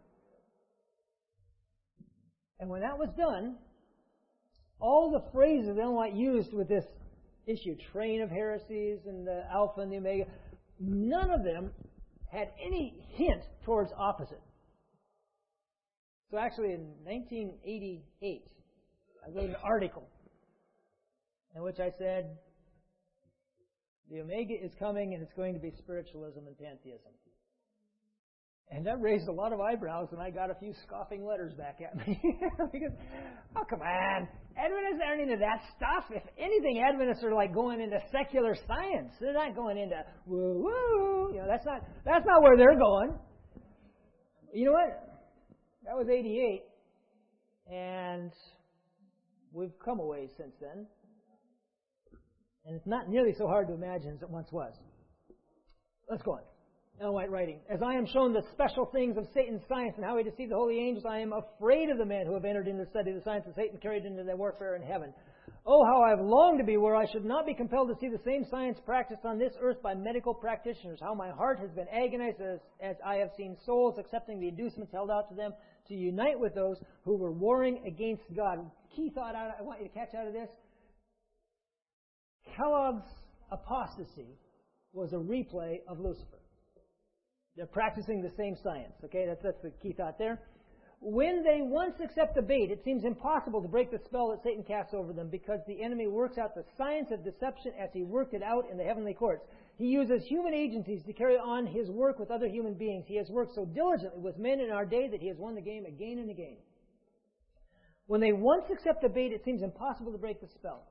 And when that was done, all the phrases Ellen White used with this issue, train of heresies and the alpha and the omega, none of them had any hint towards opposite. So actually in 1988, I wrote an article in which I said, the omega is coming and it's going to be spiritualism and pantheism. And that raised a lot of eyebrows, and I got a few scoffing letters back at me. Because, oh, come on. Adventists aren't into that stuff. If anything, Adventists are like going into secular science. They're not going into woo-woo. That's not where they're going. You know what? That was 88. And we've come a ways since then. And it's not nearly so hard to imagine as it once was. Let's go on. Ellen White writing, as I am shown the special things of Satan's science and how he deceived the holy angels, I am afraid of the men who have entered into the study of the science of Satan, carried into their warfare in heaven. Oh, how I have longed to be where I should not be compelled to see the same science practiced on this earth by medical practitioners. How my heart has been agonized as I have seen souls accepting the inducements held out to them to unite with those who were warring against God. Key thought I want you to catch out of this. Kellogg's apostasy was a replay of Lucifer. They're practicing the same science. Okay, that's the key thought there. When they once accept the bait, it seems impossible to break the spell that Satan casts over them because the enemy works out the science of deception as he worked it out in the heavenly courts. He uses human agencies to carry on his work with other human beings. He has worked so diligently with men in our day that he has won the game again and again. When they once accept the bait, it seems impossible to break the spell.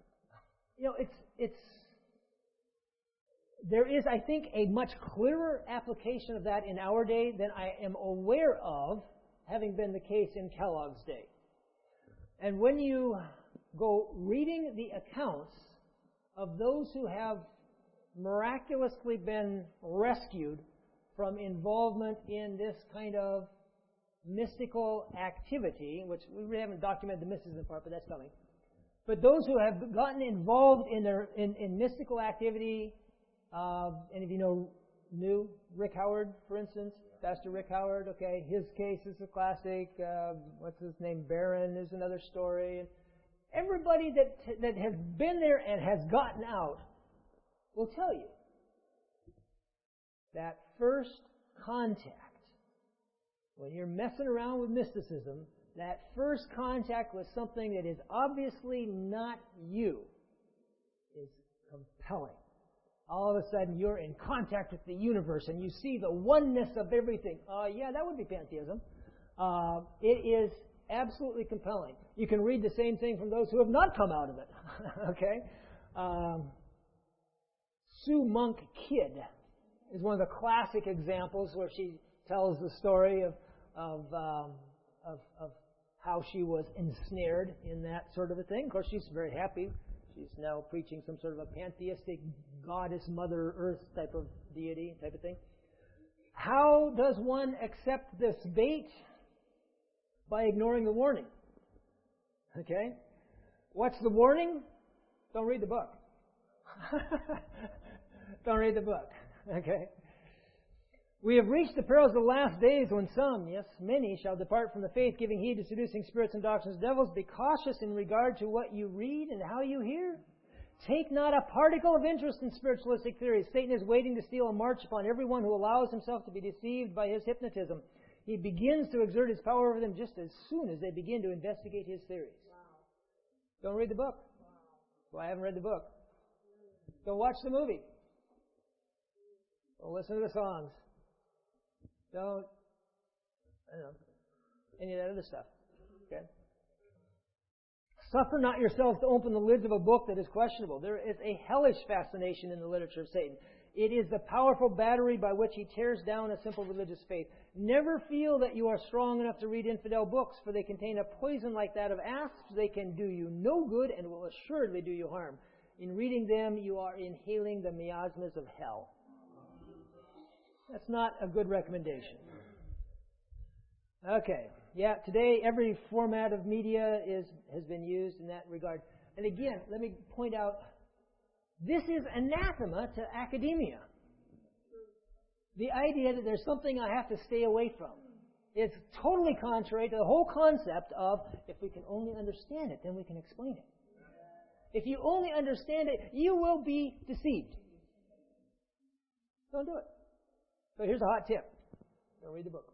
There is, I think, a much clearer application of that in our day than I am aware of, having been the case in Kellogg's day. And when you go reading the accounts of those who have miraculously been rescued from involvement in this kind of mystical activity, which we really haven't documented the mysticism part, but that's coming. But those who have gotten involved in mystical activity, any of you knew Rick Howard, for instance? Pastor Rick Howard, okay, his case is a classic. What's his name? Barron is another story. Everybody that has been there and has gotten out will tell you That first contact, when you're messing around with mysticism, that first contact with something that is obviously not you is compelling. All of a sudden, you're in contact with the universe and you see the oneness of everything. Yeah, that would be pantheism. It is absolutely compelling. You can read the same thing from those who have not come out of it. Okay? Sue Monk Kidd is one of the classic examples where she tells the story of how she was ensnared in that sort of a thing. Of course, she's very happy. She's now preaching some sort of a pantheistic goddess, Mother Earth type of deity type of thing. How does one accept this bait? By ignoring the warning. Okay? What's the warning? Don't read the book. Don't read the book. Okay? We have reached the perils of the last days when some, yes, many, shall depart from the faith, giving heed to seducing spirits and doctrines of devils. Be cautious in regard to what you read and how you hear. Take not a particle of interest in spiritualistic theories. Satan is waiting to steal a march upon everyone who allows himself to be deceived by his hypnotism. He begins to exert his power over them just as soon as they begin to investigate his theories. Wow. Don't read the book. Wow. Well, I haven't read the book. Don't watch the movie. Don't listen to the songs. Don't, any of that other stuff. Okay? Suffer not yourselves to open the lids of a book that is questionable. There is a hellish fascination in the literature of Satan. It is the powerful battery by which he tears down a simple religious faith. Never feel that you are strong enough to read infidel books, for they contain a poison like that of asps. They can do you no good and will assuredly do you harm. In reading them, you are inhaling the miasmas of hell. That's not a good recommendation. Okay. Yeah, today every format of media has been used in that regard. And again, let me point out, this is anathema to academia. The idea that there's something I have to stay away from. It's totally contrary to the whole concept of, if we can only understand it, then we can explain it. If you only understand it, you will be deceived. Don't do it. So here's a hot tip. Don't read the book.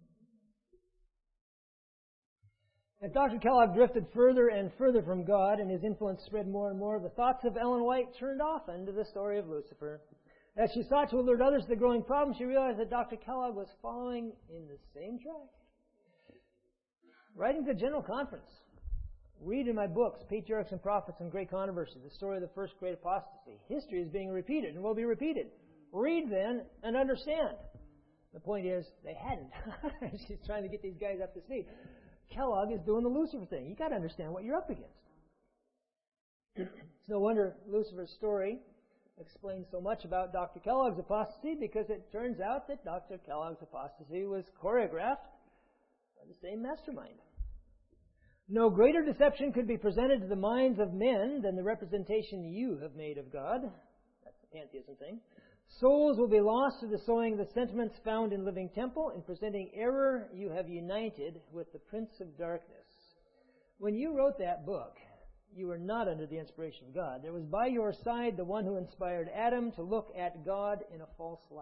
As Dr. Kellogg drifted further and further from God and his influence spread more and more, the thoughts of Ellen White turned often to the story of Lucifer. As she sought to alert others to the growing problem, she realized that Dr. Kellogg was following in the same track. Writing to the General Conference. Read in my books, Patriarchs and Prophets and Great Controversy, the story of the first great apostasy. History is being repeated and will be repeated. Read then and understand. The point is, they hadn't. She's trying to get these guys up to speed. Kellogg is doing the Lucifer thing. You've got to understand what you're up against. It's no wonder Lucifer's story explains so much about Dr. Kellogg's apostasy, because it turns out that Dr. Kellogg's apostasy was choreographed by the same mastermind. No greater deception could be presented to the minds of men than the representation you have made of God. That's the pantheism thing. Souls will be lost through the sowing of the sentiments found in Living Temple. In presenting error, you have united with the Prince of Darkness. When you wrote that book, you were not under the inspiration of God. There was by your side the one who inspired Adam to look at God in a false light.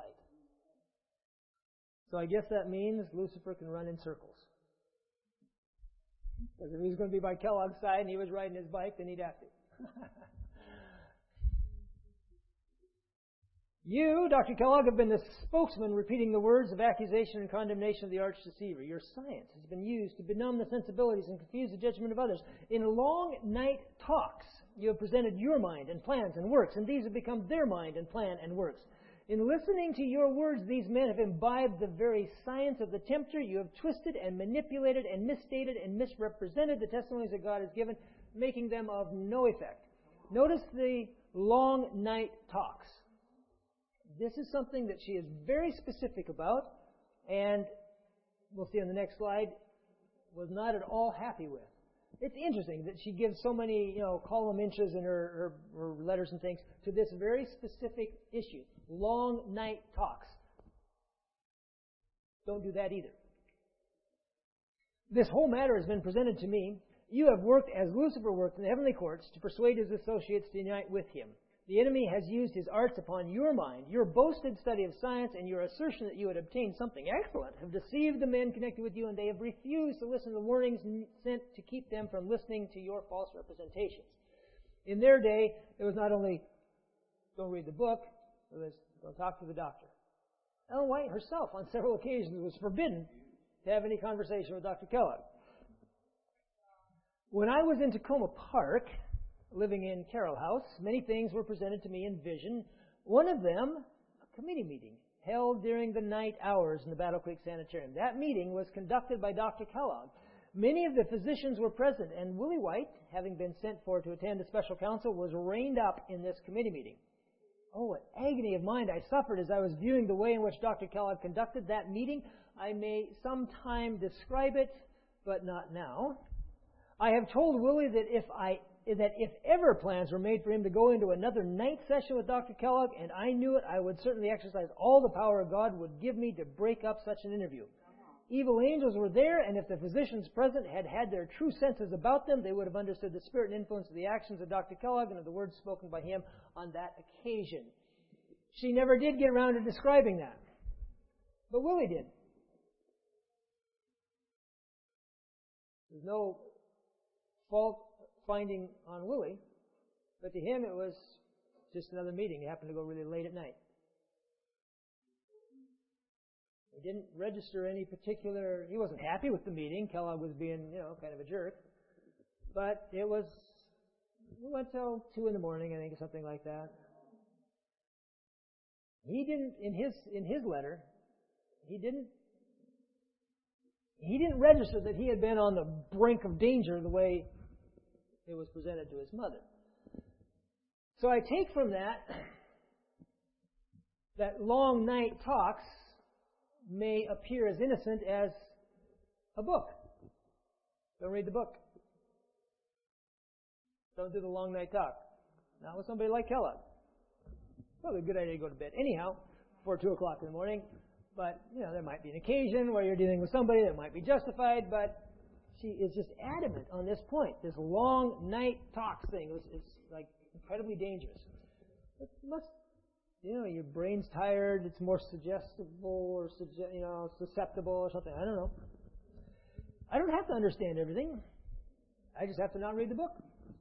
So I guess that means Lucifer can run in circles. Because if he was going to be by Kellogg's side and he was riding his bike, then he'd have to. You, Dr. Kellogg, have been the spokesman repeating the words of accusation and condemnation of the arch deceiver. Your science has been used to benumb the sensibilities and confuse the judgment of others. In long night talks, you have presented your mind and plans and works, and these have become their mind and plan and works. In listening to your words, these men have imbibed the very science of the tempter. You have twisted and manipulated and misstated and misrepresented the testimonies that God has given, making them of no effect. Notice the long night talks. This is something that she is very specific about, and we'll see on the next slide, was not at all happy with. It's interesting that she gives so many, column inches in her letters and things to this very specific issue. Long night talks. Don't do that either. This whole matter has been presented to me. You have worked as Lucifer worked in the heavenly courts to persuade his associates to unite with him. The enemy has used his arts upon your mind. Your boasted study of science and your assertion that you had obtained something excellent have deceived the men connected with you, and they have refused to listen to the warnings sent to keep them from listening to your false representations. In their day, it was not only don't read the book, it was don't talk to the doctor. Ellen White herself, on several occasions, was forbidden to have any conversation with Dr. Kellogg. When I was in Tacoma Park, living in Carroll House, many things were presented to me in vision. One of them, a committee meeting held during the night hours in the Battle Creek Sanitarium. That meeting was conducted by Dr. Kellogg. Many of the physicians were present, and Willie White, having been sent for to attend a special council, was reined up in this committee meeting. Oh, what agony of mind I suffered as I was viewing the way in which Dr. Kellogg conducted that meeting. I may sometime describe it, but not now. I have told Willie that if ever plans were made for him to go into another night session with Dr. Kellogg, and I knew it, I would certainly exercise all the power God would give me to break up such an interview. Evil angels were there, and if the physicians present had had their true senses about them, they would have understood the spirit and influence of the actions of Dr. Kellogg and of the words spoken by him on that occasion. She never did get around to describing that, but Willie did. There's no fault finding on Willie, but to him it was just another meeting. It happened to go really late at night. He didn't register any particular, he wasn't happy with the meeting. Kellogg was being, kind of a jerk. But it went till 2 in the morning, I think, or something like that. He didn't, in his letter, he didn't register that he had been on the brink of danger the way it was presented to his mother. So I take from that long night talks may appear as innocent as a book. Don't read the book. Don't do the long night talk. Not with somebody like Kellogg. Probably a good idea to go to bed anyhow before 2 o'clock in the morning. But, there might be an occasion where you're dealing with somebody that might be justified, but she is just adamant on this point. This long night talk thing is like incredibly dangerous. It must, your brain's tired, it's more suggestible or susceptible or something. I don't know. I don't have to understand everything. I just have to not read the book.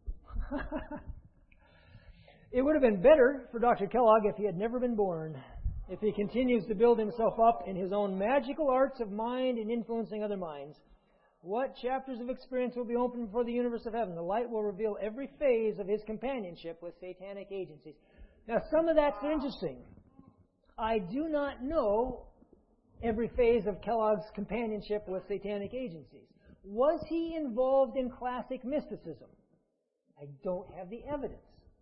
It would have been better for Dr. Kellogg if he had never been born. If he continues to build himself up in his own magical arts of mind and influencing other minds, what chapters of experience will be opened before the universe of heaven? The light will reveal every phase of his companionship with satanic agencies. Now, some of that's interesting. I do not know every phase of Kellogg's companionship with satanic agencies. Was he involved in classic mysticism? I don't have the evidence.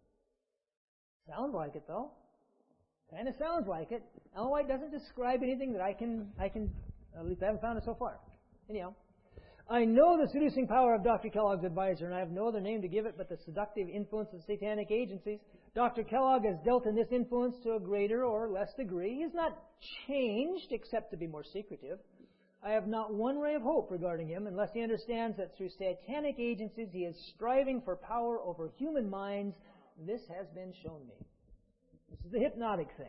Sounds like it, though. Kind of sounds like it. Ellen White doesn't describe anything that I can, at least I haven't found it so far. Anyhow, I know the seducing power of Dr. Kellogg's advisor, and I have no other name to give it but the seductive influence of satanic agencies. Dr. Kellogg has dealt in this influence to a greater or less degree. He has not changed, except to be more secretive. I have not one ray of hope regarding him unless he understands that through satanic agencies he is striving for power over human minds. This has been shown me. This is the hypnotic thing.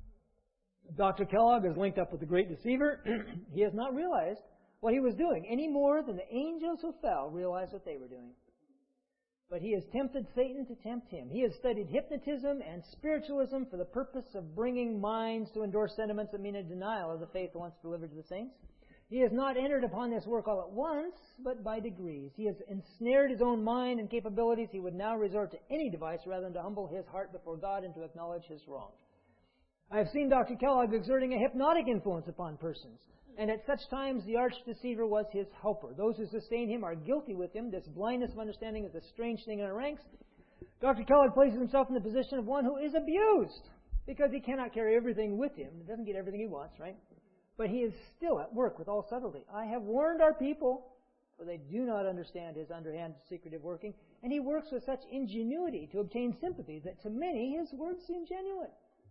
Dr. Kellogg is linked up with the great deceiver. He has not realized what he was doing any more than the angels who fell realized what they were doing. But he has tempted Satan to tempt him. He has studied hypnotism and spiritualism for the purpose of bringing minds to endorse sentiments that mean a denial of the faith once delivered to the saints. He has not entered upon this work all at once, but by degrees. He has ensnared his own mind and capabilities. He would now resort to any device rather than to humble his heart before God and to acknowledge his wrong. I have seen Dr. Kellogg exerting a hypnotic influence upon persons, and at such times the arch-deceiver was his helper. Those who sustain him are guilty with him. This blindness of understanding is a strange thing in our ranks. Dr. Kellogg places himself in the position of one who is abused because he cannot carry everything with him. He doesn't get everything he wants, right? But he is still at work with all subtlety. I have warned our people, for they do not understand his underhand secretive working, and he works with such ingenuity to obtain sympathy that to many his words seem genuine.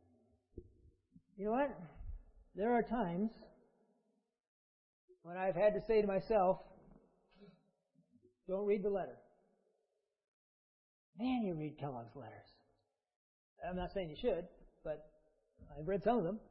You know what? There are times when I've had to say to myself, don't read the letter. Man, you read Kellogg's letters. I'm not saying you should, but I've read some of them.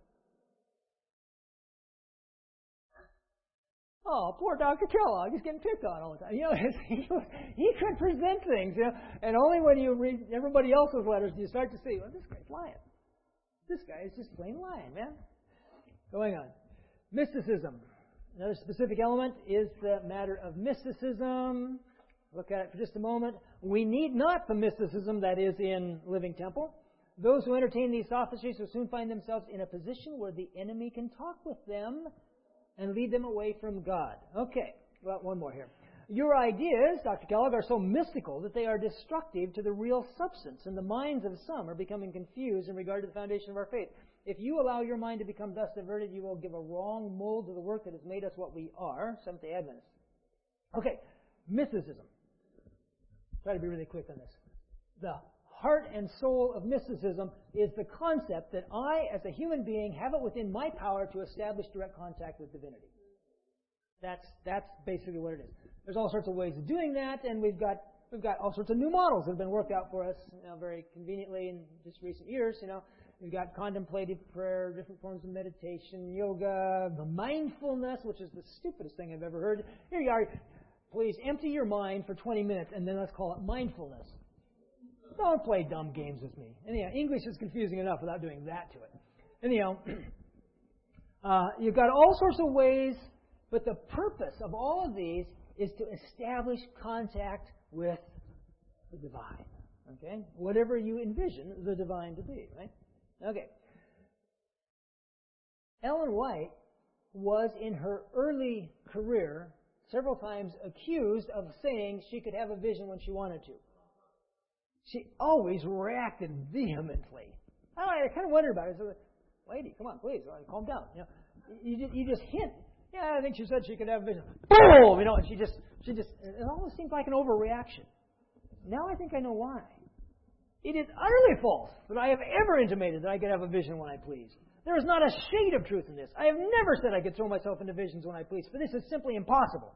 Oh, poor Dr. Kellogg, he's getting picked on all the time. He could present things, and only when you read everybody else's letters do you start to see, well, this guy's lying. This guy is just plain lying, man. Going on. Mysticism. Another specific element is the matter of mysticism. Look at it for just a moment. We need not the mysticism that is in Living Temple. Those who entertain these sophistries will soon find themselves in a position where the enemy can talk with them and lead them away from God. Okay, well, one more here. Your ideas, Dr. Kellogg, are so mystical that they are destructive to the real substance, and the minds of some are becoming confused in regard to the foundation of our faith. If you allow your mind to become thus diverted, you will give a wrong mold to the work that has made us what we are, Seventh-day Adventists. Okay, mysticism. Try to be really quick on this. The heart and soul of mysticism is the concept that I, as a human being, have it within my power to establish direct contact with divinity. That's basically what it is. There's all sorts of ways of doing that, and we've got all sorts of new models that have been worked out for us, very conveniently in just recent years. We've got contemplative prayer, different forms of meditation, yoga, the mindfulness, which is the stupidest thing I've ever heard. Here you are. Please empty your mind for 20 minutes, and then let's call it mindfulness. Don't play dumb games with me. Anyhow, English is confusing enough without doing that to it. Anyhow, you've got all sorts of ways, but the purpose of all of these is to establish contact with the divine. Okay? Whatever you envision the divine to be, right? Okay. Ellen White was, in her early career, several times accused of saying she could have a vision when she wanted to. She always reacted vehemently. I kind of wondered about it. So, lady, come on, please, calm down. You just hint. Yeah, I think she said she could have a vision. Boom! And she just, it almost seems like an overreaction. Now I think I know why. It is utterly false that I have ever intimated that I could have a vision when I please. There is not a shade of truth in this. I have never said I could throw myself into visions when I please, for this is simply impossible.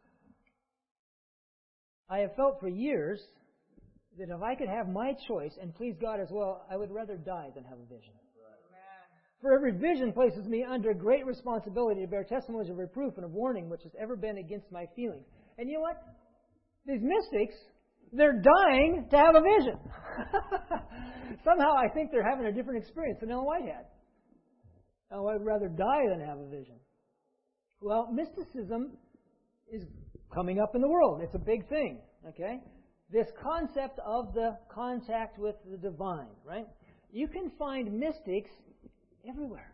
I have felt for years that if I could have my choice and please God as well, I would rather die than have a vision. For every vision places me under great responsibility to bear testimonies of reproof and of warning which has ever been against my feelings. And you know what? These mystics, they're dying to have a vision. Somehow I think they're having a different experience than Ellen White had. Oh, I'd rather die than have a vision. Well, mysticism is coming up in the world. It's a big thing, okay? This concept of the contact with the divine, right? You can find mystics everywhere.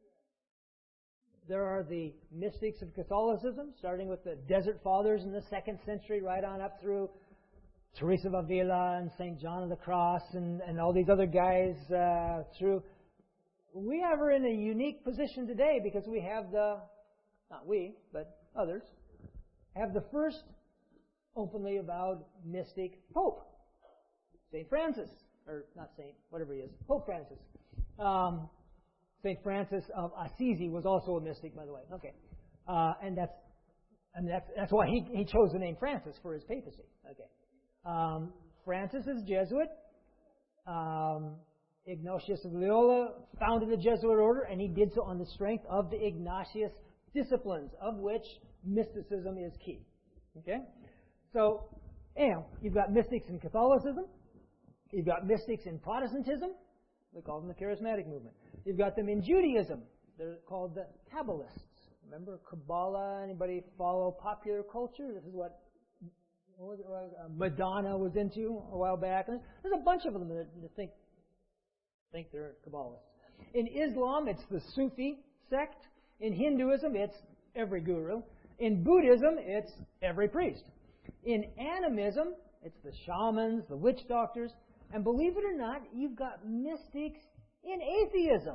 There are the mystics of Catholicism, starting with the Desert Fathers in the 2nd century, right on up through Teresa of Avila and St. John of the Cross and all these other guys through. We are in a unique position today because we have not we, but others, have the first openly avowed mystic Pope, St. Francis, or not Saint, whatever he is, Pope Francis. St. Francis of Assisi was also a mystic, by the way. Okay, and that's why he chose the name Francis for his papacy. Okay, Francis is Jesuit. Ignatius of Loyola founded the Jesuit order, and he did so on the strength of the Ignatius disciplines, of which mysticism is key. Okay, so anyhow, you've got mystics in Catholicism. You've got mystics in Protestantism. We call them the Charismatic movement. You've got them in Judaism. They're called the Kabbalists. Remember Kabbalah? Anybody follow popular culture? This is what Madonna was into a while back. And there's a bunch of them that think they're Kabbalists. In Islam, it's the Sufi sect. In Hinduism, it's every guru. In Buddhism, it's every priest. In animism, it's the shamans, the witch doctors. And believe it or not, you've got mystics in atheism.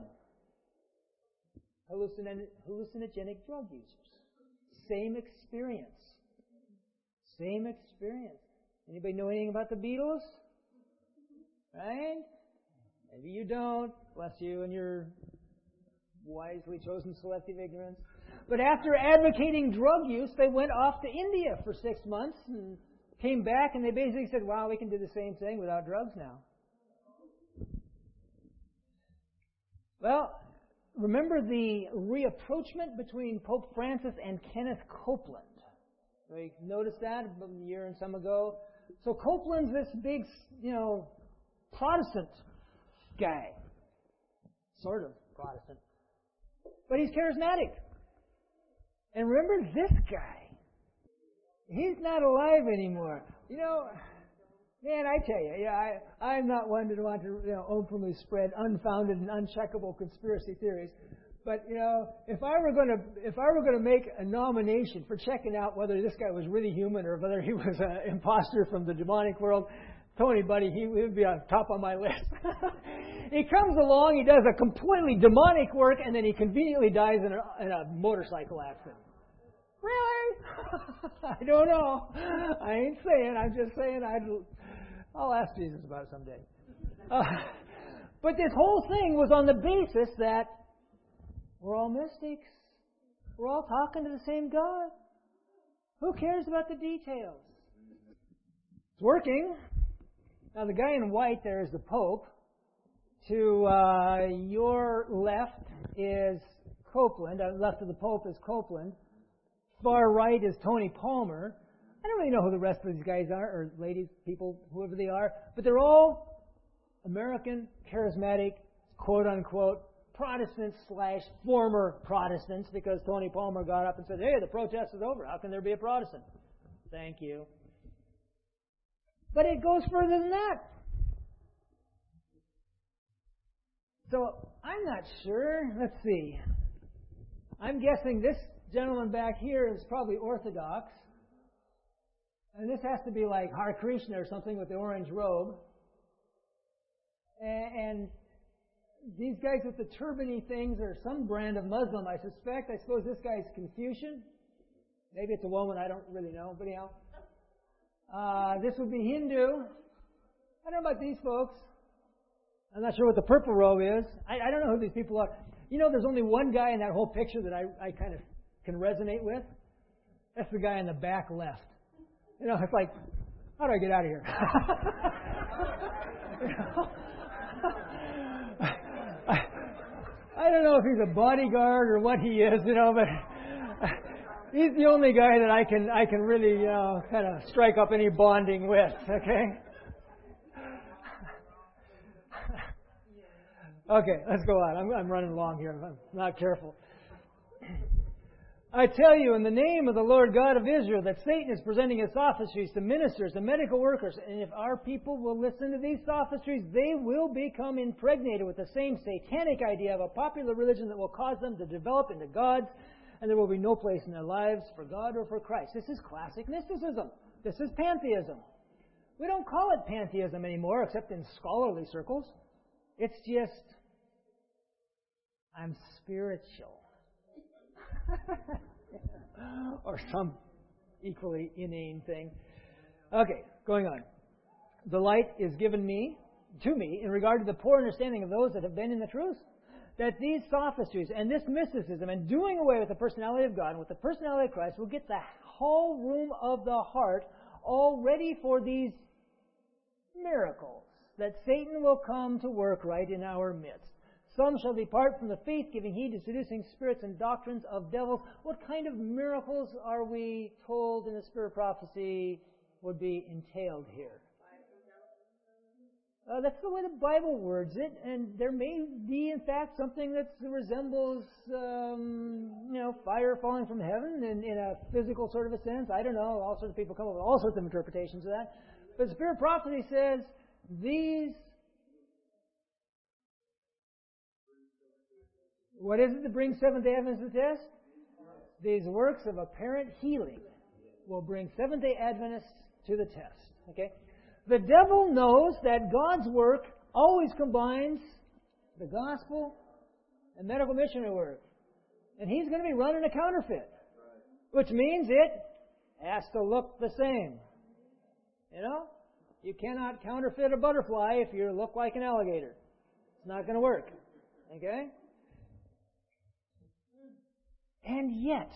Hallucinogenic drug users. Same experience. Same experience. Anybody know anything about the Beatles? Right? Maybe you don't. Bless you and your wisely chosen selective ignorance. But after advocating drug use, they went off to India for 6 months and came back, and they basically said, wow, we can do the same thing without drugs now. Well, remember the reapproachment between Pope Francis and Kenneth Copeland? We noticed that a year and some ago. So Copeland's this big, Protestant guy. Sort of Protestant. But he's charismatic. And remember this guy. He's not alive anymore. Man, I tell you, I'm not one to want to openly spread unfounded and uncheckable conspiracy theories. But if I were going to make a nomination for checking out whether this guy was really human or whether he was an imposter from the demonic world, Tony, buddy, he would be on top of my list. He comes along, he does a completely demonic work, and then he conveniently dies in a motorcycle accident. Really? I don't know. I ain't saying. I'm just saying I'll ask Jesus about it someday. But this whole thing was on the basis that we're all mystics. We're all talking to the same God. Who cares about the details? It's working. Now, the guy in white there is the Pope. To your left is Copeland. Left of the Pope is Copeland. Far right is Tony Palmer. I don't really know who the rest of these guys are, or ladies, people, whoever they are, but they're all American, charismatic, quote-unquote, Protestants / former Protestants, because Tony Palmer got up and said, hey, the protest is over. How can there be a Protestant? Thank you. But it goes further than that. So, I'm not sure. Let's see. I'm guessing this gentleman back here is probably Orthodox. And this has to be like Hare Krishna or something with the orange robe. And these guys with the turban-y things are some brand of Muslim, I suspect. I suppose this guy's Confucian. Maybe it's a woman, I don't really know. But anyhow. This would be Hindu. I don't know about these folks. I'm not sure what the purple robe is. I don't know who these people are. There's only one guy in that whole picture that I kind of can resonate with. That's the guy in the back left. It's like, how do I get out of here? I don't know if he's a bodyguard or what he is, but he's the only guy that I can really, kind of strike up any bonding with. Okay. Okay, let's go on. I'm running along here. I'm not careful. I tell you in the name of the Lord God of Israel that Satan is presenting his sophistries to ministers and medical workers. And if our people will listen to these sophistries, they will become impregnated with the same satanic idea of a popular religion that will cause them to develop into gods. And there will be no place in their lives for God or for Christ. This is classic mysticism. This is pantheism. We don't call it pantheism anymore, except in scholarly circles. It's just, I'm spiritual. Or some equally inane thing. Okay, going on. The light is given to me in regard to the poor understanding of those that have been in the truth. That these sophistries and this mysticism and doing away with the personality of God and with the personality of Christ will get the whole room of the heart all ready for these miracles that Satan will come to work right in our midst. Some shall depart from the faith, giving heed to seducing spirits and doctrines of devils. What kind of miracles are we told in the spirit prophecy would be entailed here? That's the way the Bible words it, and there may be, in fact, something that resembles, fire falling from heaven in a physical sort of a sense. I don't know. All sorts of people come up with all sorts of interpretations of that. But the spirit prophecy says these. What is it that brings Seventh-day Adventists to the test? These works of apparent healing will bring Seventh-day Adventists to the test. Okay? The devil knows that God's work always combines the gospel and medical missionary work. And he's going to be running a counterfeit. Which means it has to look the same. You cannot counterfeit a butterfly if you look like an alligator. It's not going to work. Okay? And yet,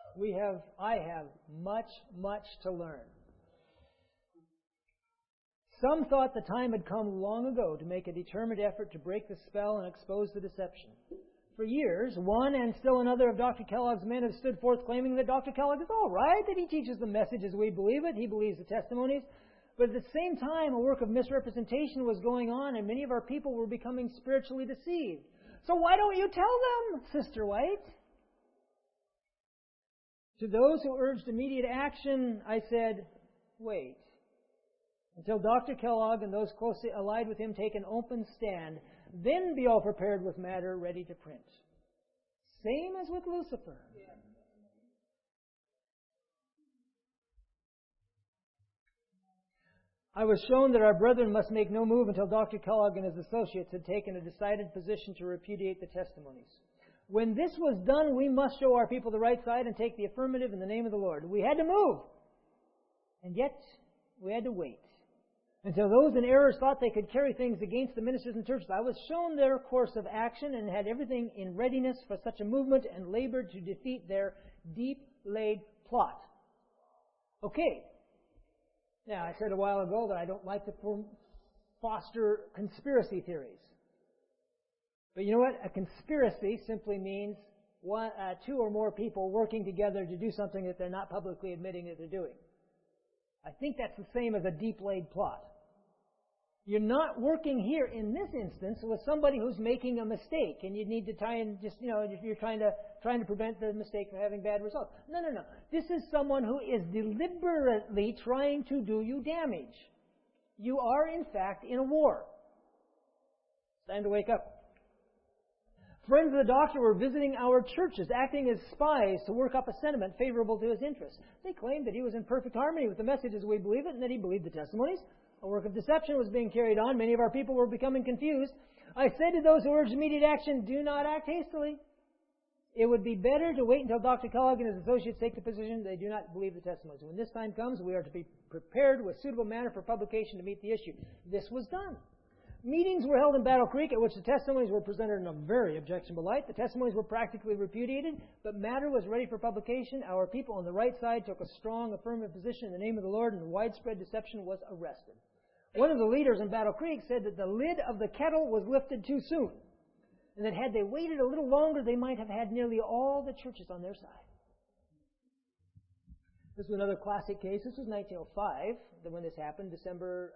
I have much to learn. Some thought the time had come long ago to make a determined effort to break the spell and expose the deception. For years, one and still another of Dr. Kellogg's men have stood forth claiming that Dr. Kellogg is all right, that he teaches the message as we believe it, he believes the testimonies. But at the same time, a work of misrepresentation was going on, and many of our people were becoming spiritually deceived. So why don't you tell them, Sister White? To those who urged immediate action, I said, wait until Dr. Kellogg and those closely allied with him take an open stand. Then be all prepared with matter ready to print. Same as with Lucifer. I was shown that our brethren must make no move until Dr. Kellogg and his associates had taken a decided position to repudiate the testimonies. When this was done, we must show our people the right side and take the affirmative in the name of the Lord. We had to move. And yet, we had to wait until those in error thought they could carry things against the ministers and churches. I was shown their course of action and had everything in readiness for such a movement and labored to defeat their deep-laid plot. Okay. Now, I said a while ago that I don't like to foster conspiracy theories. But you know what? A conspiracy simply means two or more people working together to do something that they're not publicly admitting that they're doing. I think that's the same as a deep-laid plot. You're not working here in this instance with somebody who's making a mistake, and you need to try and just, you're trying to prevent the mistake from having bad results. No. This is someone who is deliberately trying to do you damage. You are, in fact, in a war. It's time to wake up. Friends of the doctor were visiting our churches, acting as spies to work up a sentiment favorable to his interests. They claimed that he was in perfect harmony with the message as we believe it, and that he believed the testimonies. A work of deception was being carried on. Many of our people were becoming confused. I said to those who urged immediate action, do not act hastily. It would be better to wait until Dr. Kellogg and his associates take the position they do not believe the testimonies. When this time comes, we are to be prepared with suitable manner for publication to meet the issue. This was done. Meetings were held in Battle Creek at which the testimonies were presented in a very objectionable light. The testimonies were practically repudiated, but matter was ready for publication. Our people on the right side took a strong affirmative position in the name of the Lord, and widespread deception was arrested. One of the leaders in Battle Creek said that the lid of the kettle was lifted too soon, and that had they waited a little longer, they might have had nearly all the churches on their side. This was another classic case. This was 1905 when this happened, December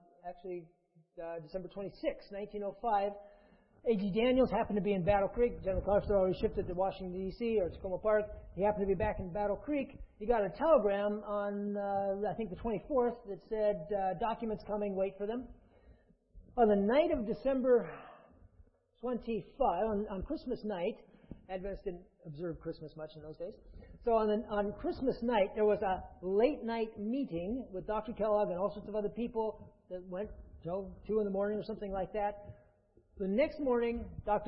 26, 1905. A.G. Daniels happened to be in Battle Creek. General Carter already shifted to Washington, D.C. or Tacoma Park. He happened to be back in Battle Creek. He got a telegram on, I think, the 24th that said, documents coming, wait for them. On the night of December 25, on Christmas night, Adventists didn't observe Christmas much in those days. So on Christmas night, there was a late night meeting with Dr. Kellogg and all sorts of other people that went till 2 in the morning or something like that. The next morning,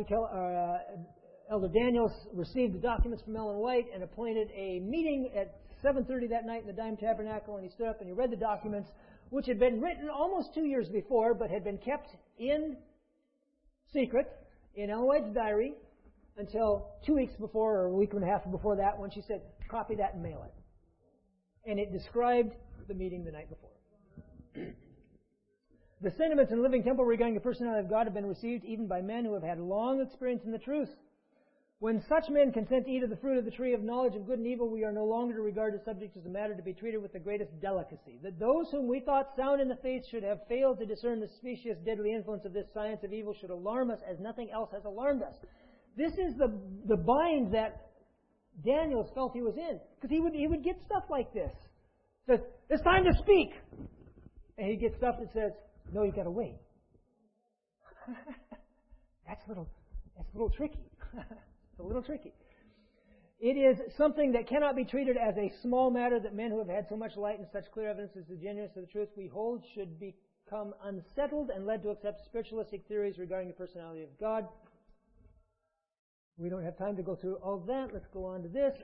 Elder Daniels received the documents from Ellen White and appointed a meeting at 7:30 that night in the Dime Tabernacle, and he stood up and he read the documents, which had been written almost 2 years before, but had been kept in secret in Ellen White's diary until 2 weeks before, or a week and a half before that, when she said, copy that and mail it. And it described the meeting the night before. The sentiments in Living Temple regarding the personality of God have been received even by men who have had long experience in the truth. When such men consent to eat of the fruit of the tree of knowledge of good and evil, we are no longer to regard the subject as a matter to be treated with the greatest delicacy. That those whom we thought sound in the faith should have failed to discern the specious, deadly influence of this science of evil should alarm us as nothing else has alarmed us. This is the bind that Daniel felt he was in. Because he would get stuff like this. Says, it's time to speak. And he'd get stuff that says, no, you've got to wait. That's a little tricky. It's a little tricky. It is something that cannot be treated as a small matter that men who have had so much light and such clear evidence as the genuineness of the truth we hold should become unsettled and led to accept spiritualistic theories regarding the personality of God. We don't have time to go through all that. Let's go on to this.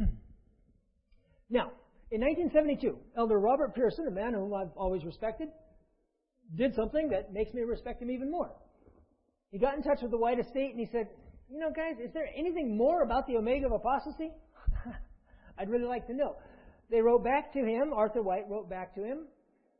Now, in 1972, Elder Robert Pearson, a man whom I've always respected, did something that makes me respect him even more. He got in touch with the White Estate and he said, guys, is there anything more about the Omega of Apostasy? I'd really like to know. They wrote back to him, Arthur White wrote back to him,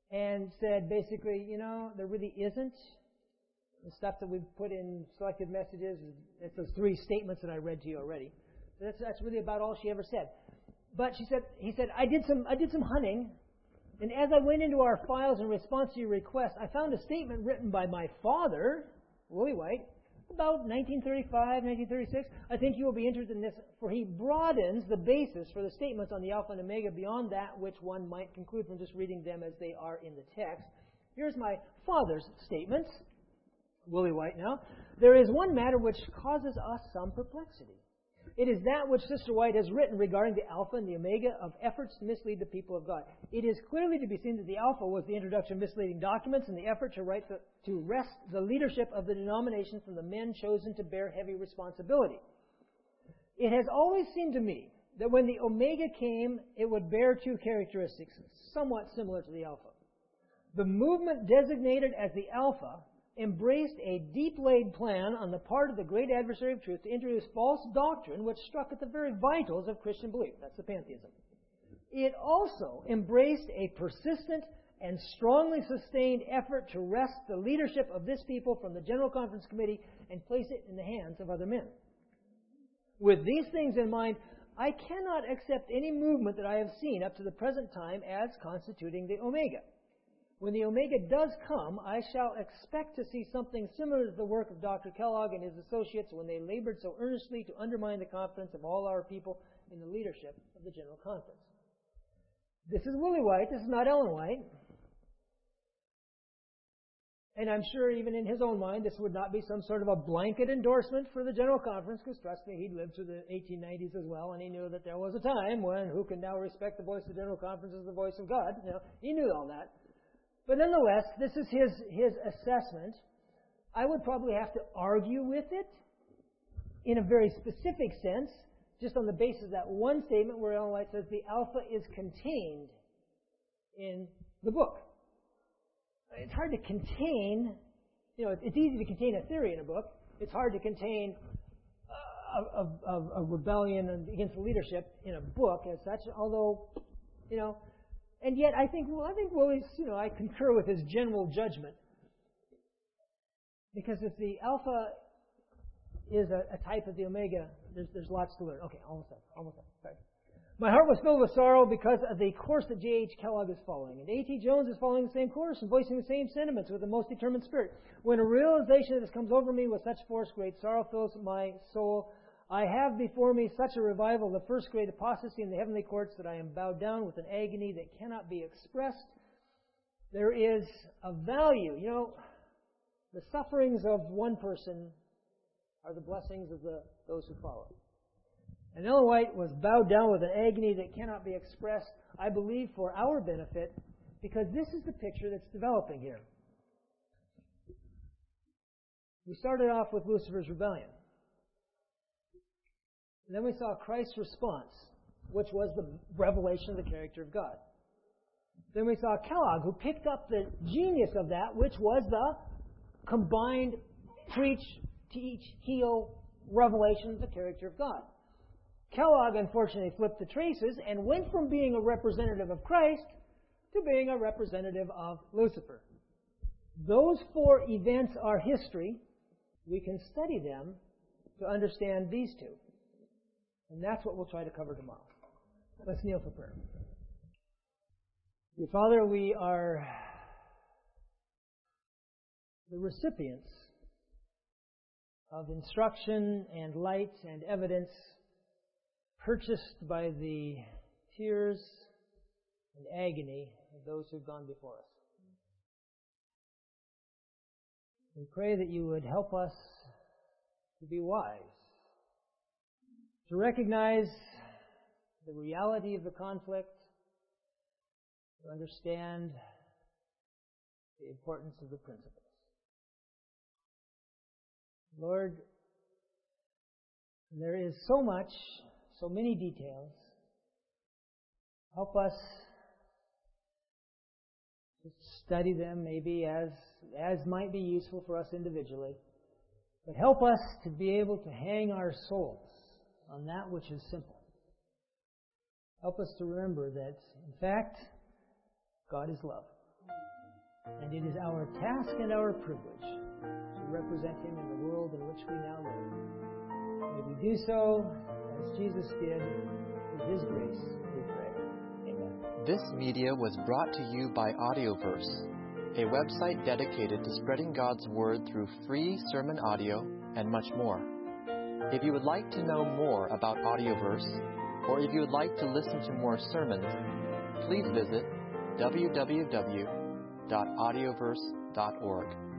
and said basically, there really isn't. The stuff that we've put in selected messages, it's those 3 statements that I read to you already. That's really about all she ever said. But he said, I did some hunting, and as I went into our files in response to your request, I found a statement written by my father, Willie White, about 1935, 1936. I think you will be interested in this, for he broadens the basis for the statements on the Alpha and Omega beyond that which one might conclude from just reading them as they are in the text. Here's my father's statements. Willie White now. There is one matter which causes us some perplexity. It is that which Sister White has written regarding the Alpha and the Omega of efforts to mislead the people of God. It is clearly to be seen that the Alpha was the introduction of misleading documents and the effort to wrest the leadership of the denomination from the men chosen to bear heavy responsibility. It has always seemed to me that when the Omega came, it would bear 2 characteristics, somewhat similar to the Alpha. The movement designated as the Alpha embraced a deep-laid plan on the part of the great adversary of truth to introduce false doctrine which struck at the very vitals of Christian belief. That's the pantheism. It also embraced a persistent and strongly sustained effort to wrest the leadership of this people from the General Conference Committee and place it in the hands of other men. With these things in mind, I cannot accept any movement that I have seen up to the present time as constituting the Omega. When the Omega does come, I shall expect to see something similar to the work of Dr. Kellogg and his associates when they labored so earnestly to undermine the confidence of all our people in the leadership of the General Conference. This is Willie White. This is not Ellen White. And I'm sure even in his own mind, this would not be some sort of a blanket endorsement for the General Conference, because trust me, he'd lived through the 1890s as well, and he knew that there was a time when who can now respect the voice of the General Conference as the voice of God. He knew all that. But nonetheless, this is his assessment. I would probably have to argue with it in a very specific sense, just on the basis of that one statement where Ellen White says the Alpha is contained in the book. It's hard to contain, it's easy to contain a theory in a book. It's hard to contain a rebellion against leadership in a book as such, although, and yet I think Willie's, I concur with his general judgment. Because if the Alpha is a type of the Omega, there's lots to learn. Okay, almost done. Sorry. My heart was filled with sorrow because of the course that J.H. Kellogg is following. And A.T. Jones is following the same course and voicing the same sentiments with the most determined spirit. When a realization of this comes over me with such force, great sorrow fills my soul. I have before me such a revival of the first great apostasy in the heavenly courts that I am bowed down with an agony that cannot be expressed. There is a value. The sufferings of one person are the blessings of those who follow. And Ellen White was bowed down with an agony that cannot be expressed, I believe, for our benefit, because this is the picture that's developing here. We started off with Lucifer's rebellion. And then we saw Christ's response, which was the revelation of the character of God. Then we saw Kellogg, who picked up the genius of that, which was the combined preach, teach, heal revelation of the character of God. Kellogg, unfortunately, flipped the traces and went from being a representative of Christ to being a representative of Lucifer. Those 4 events are history. We can study them to understand these 2. And that's what we'll try to cover tomorrow. Let's kneel for prayer. Dear Father, we are the recipients of instruction and light and evidence purchased by the tears and agony of those who've gone before us. We pray that you would help us to be wise, to recognize the reality of the conflict, to understand the importance of the principles. Lord, there is so much, so many details. Help us to study them maybe as might be useful for us individually. But help us to be able to hang our souls on that which is simple. Help us to remember that, in fact, God is love. And it is our task and our privilege to represent Him in the world in which we now live. May we do so as Jesus did. With His grace, we pray. Amen. This media was brought to you by Audioverse, a website dedicated to spreading God's Word through free sermon audio and much more. If you would like to know more about Audioverse, or if you would like to listen to more sermons, please visit www.audioverse.org.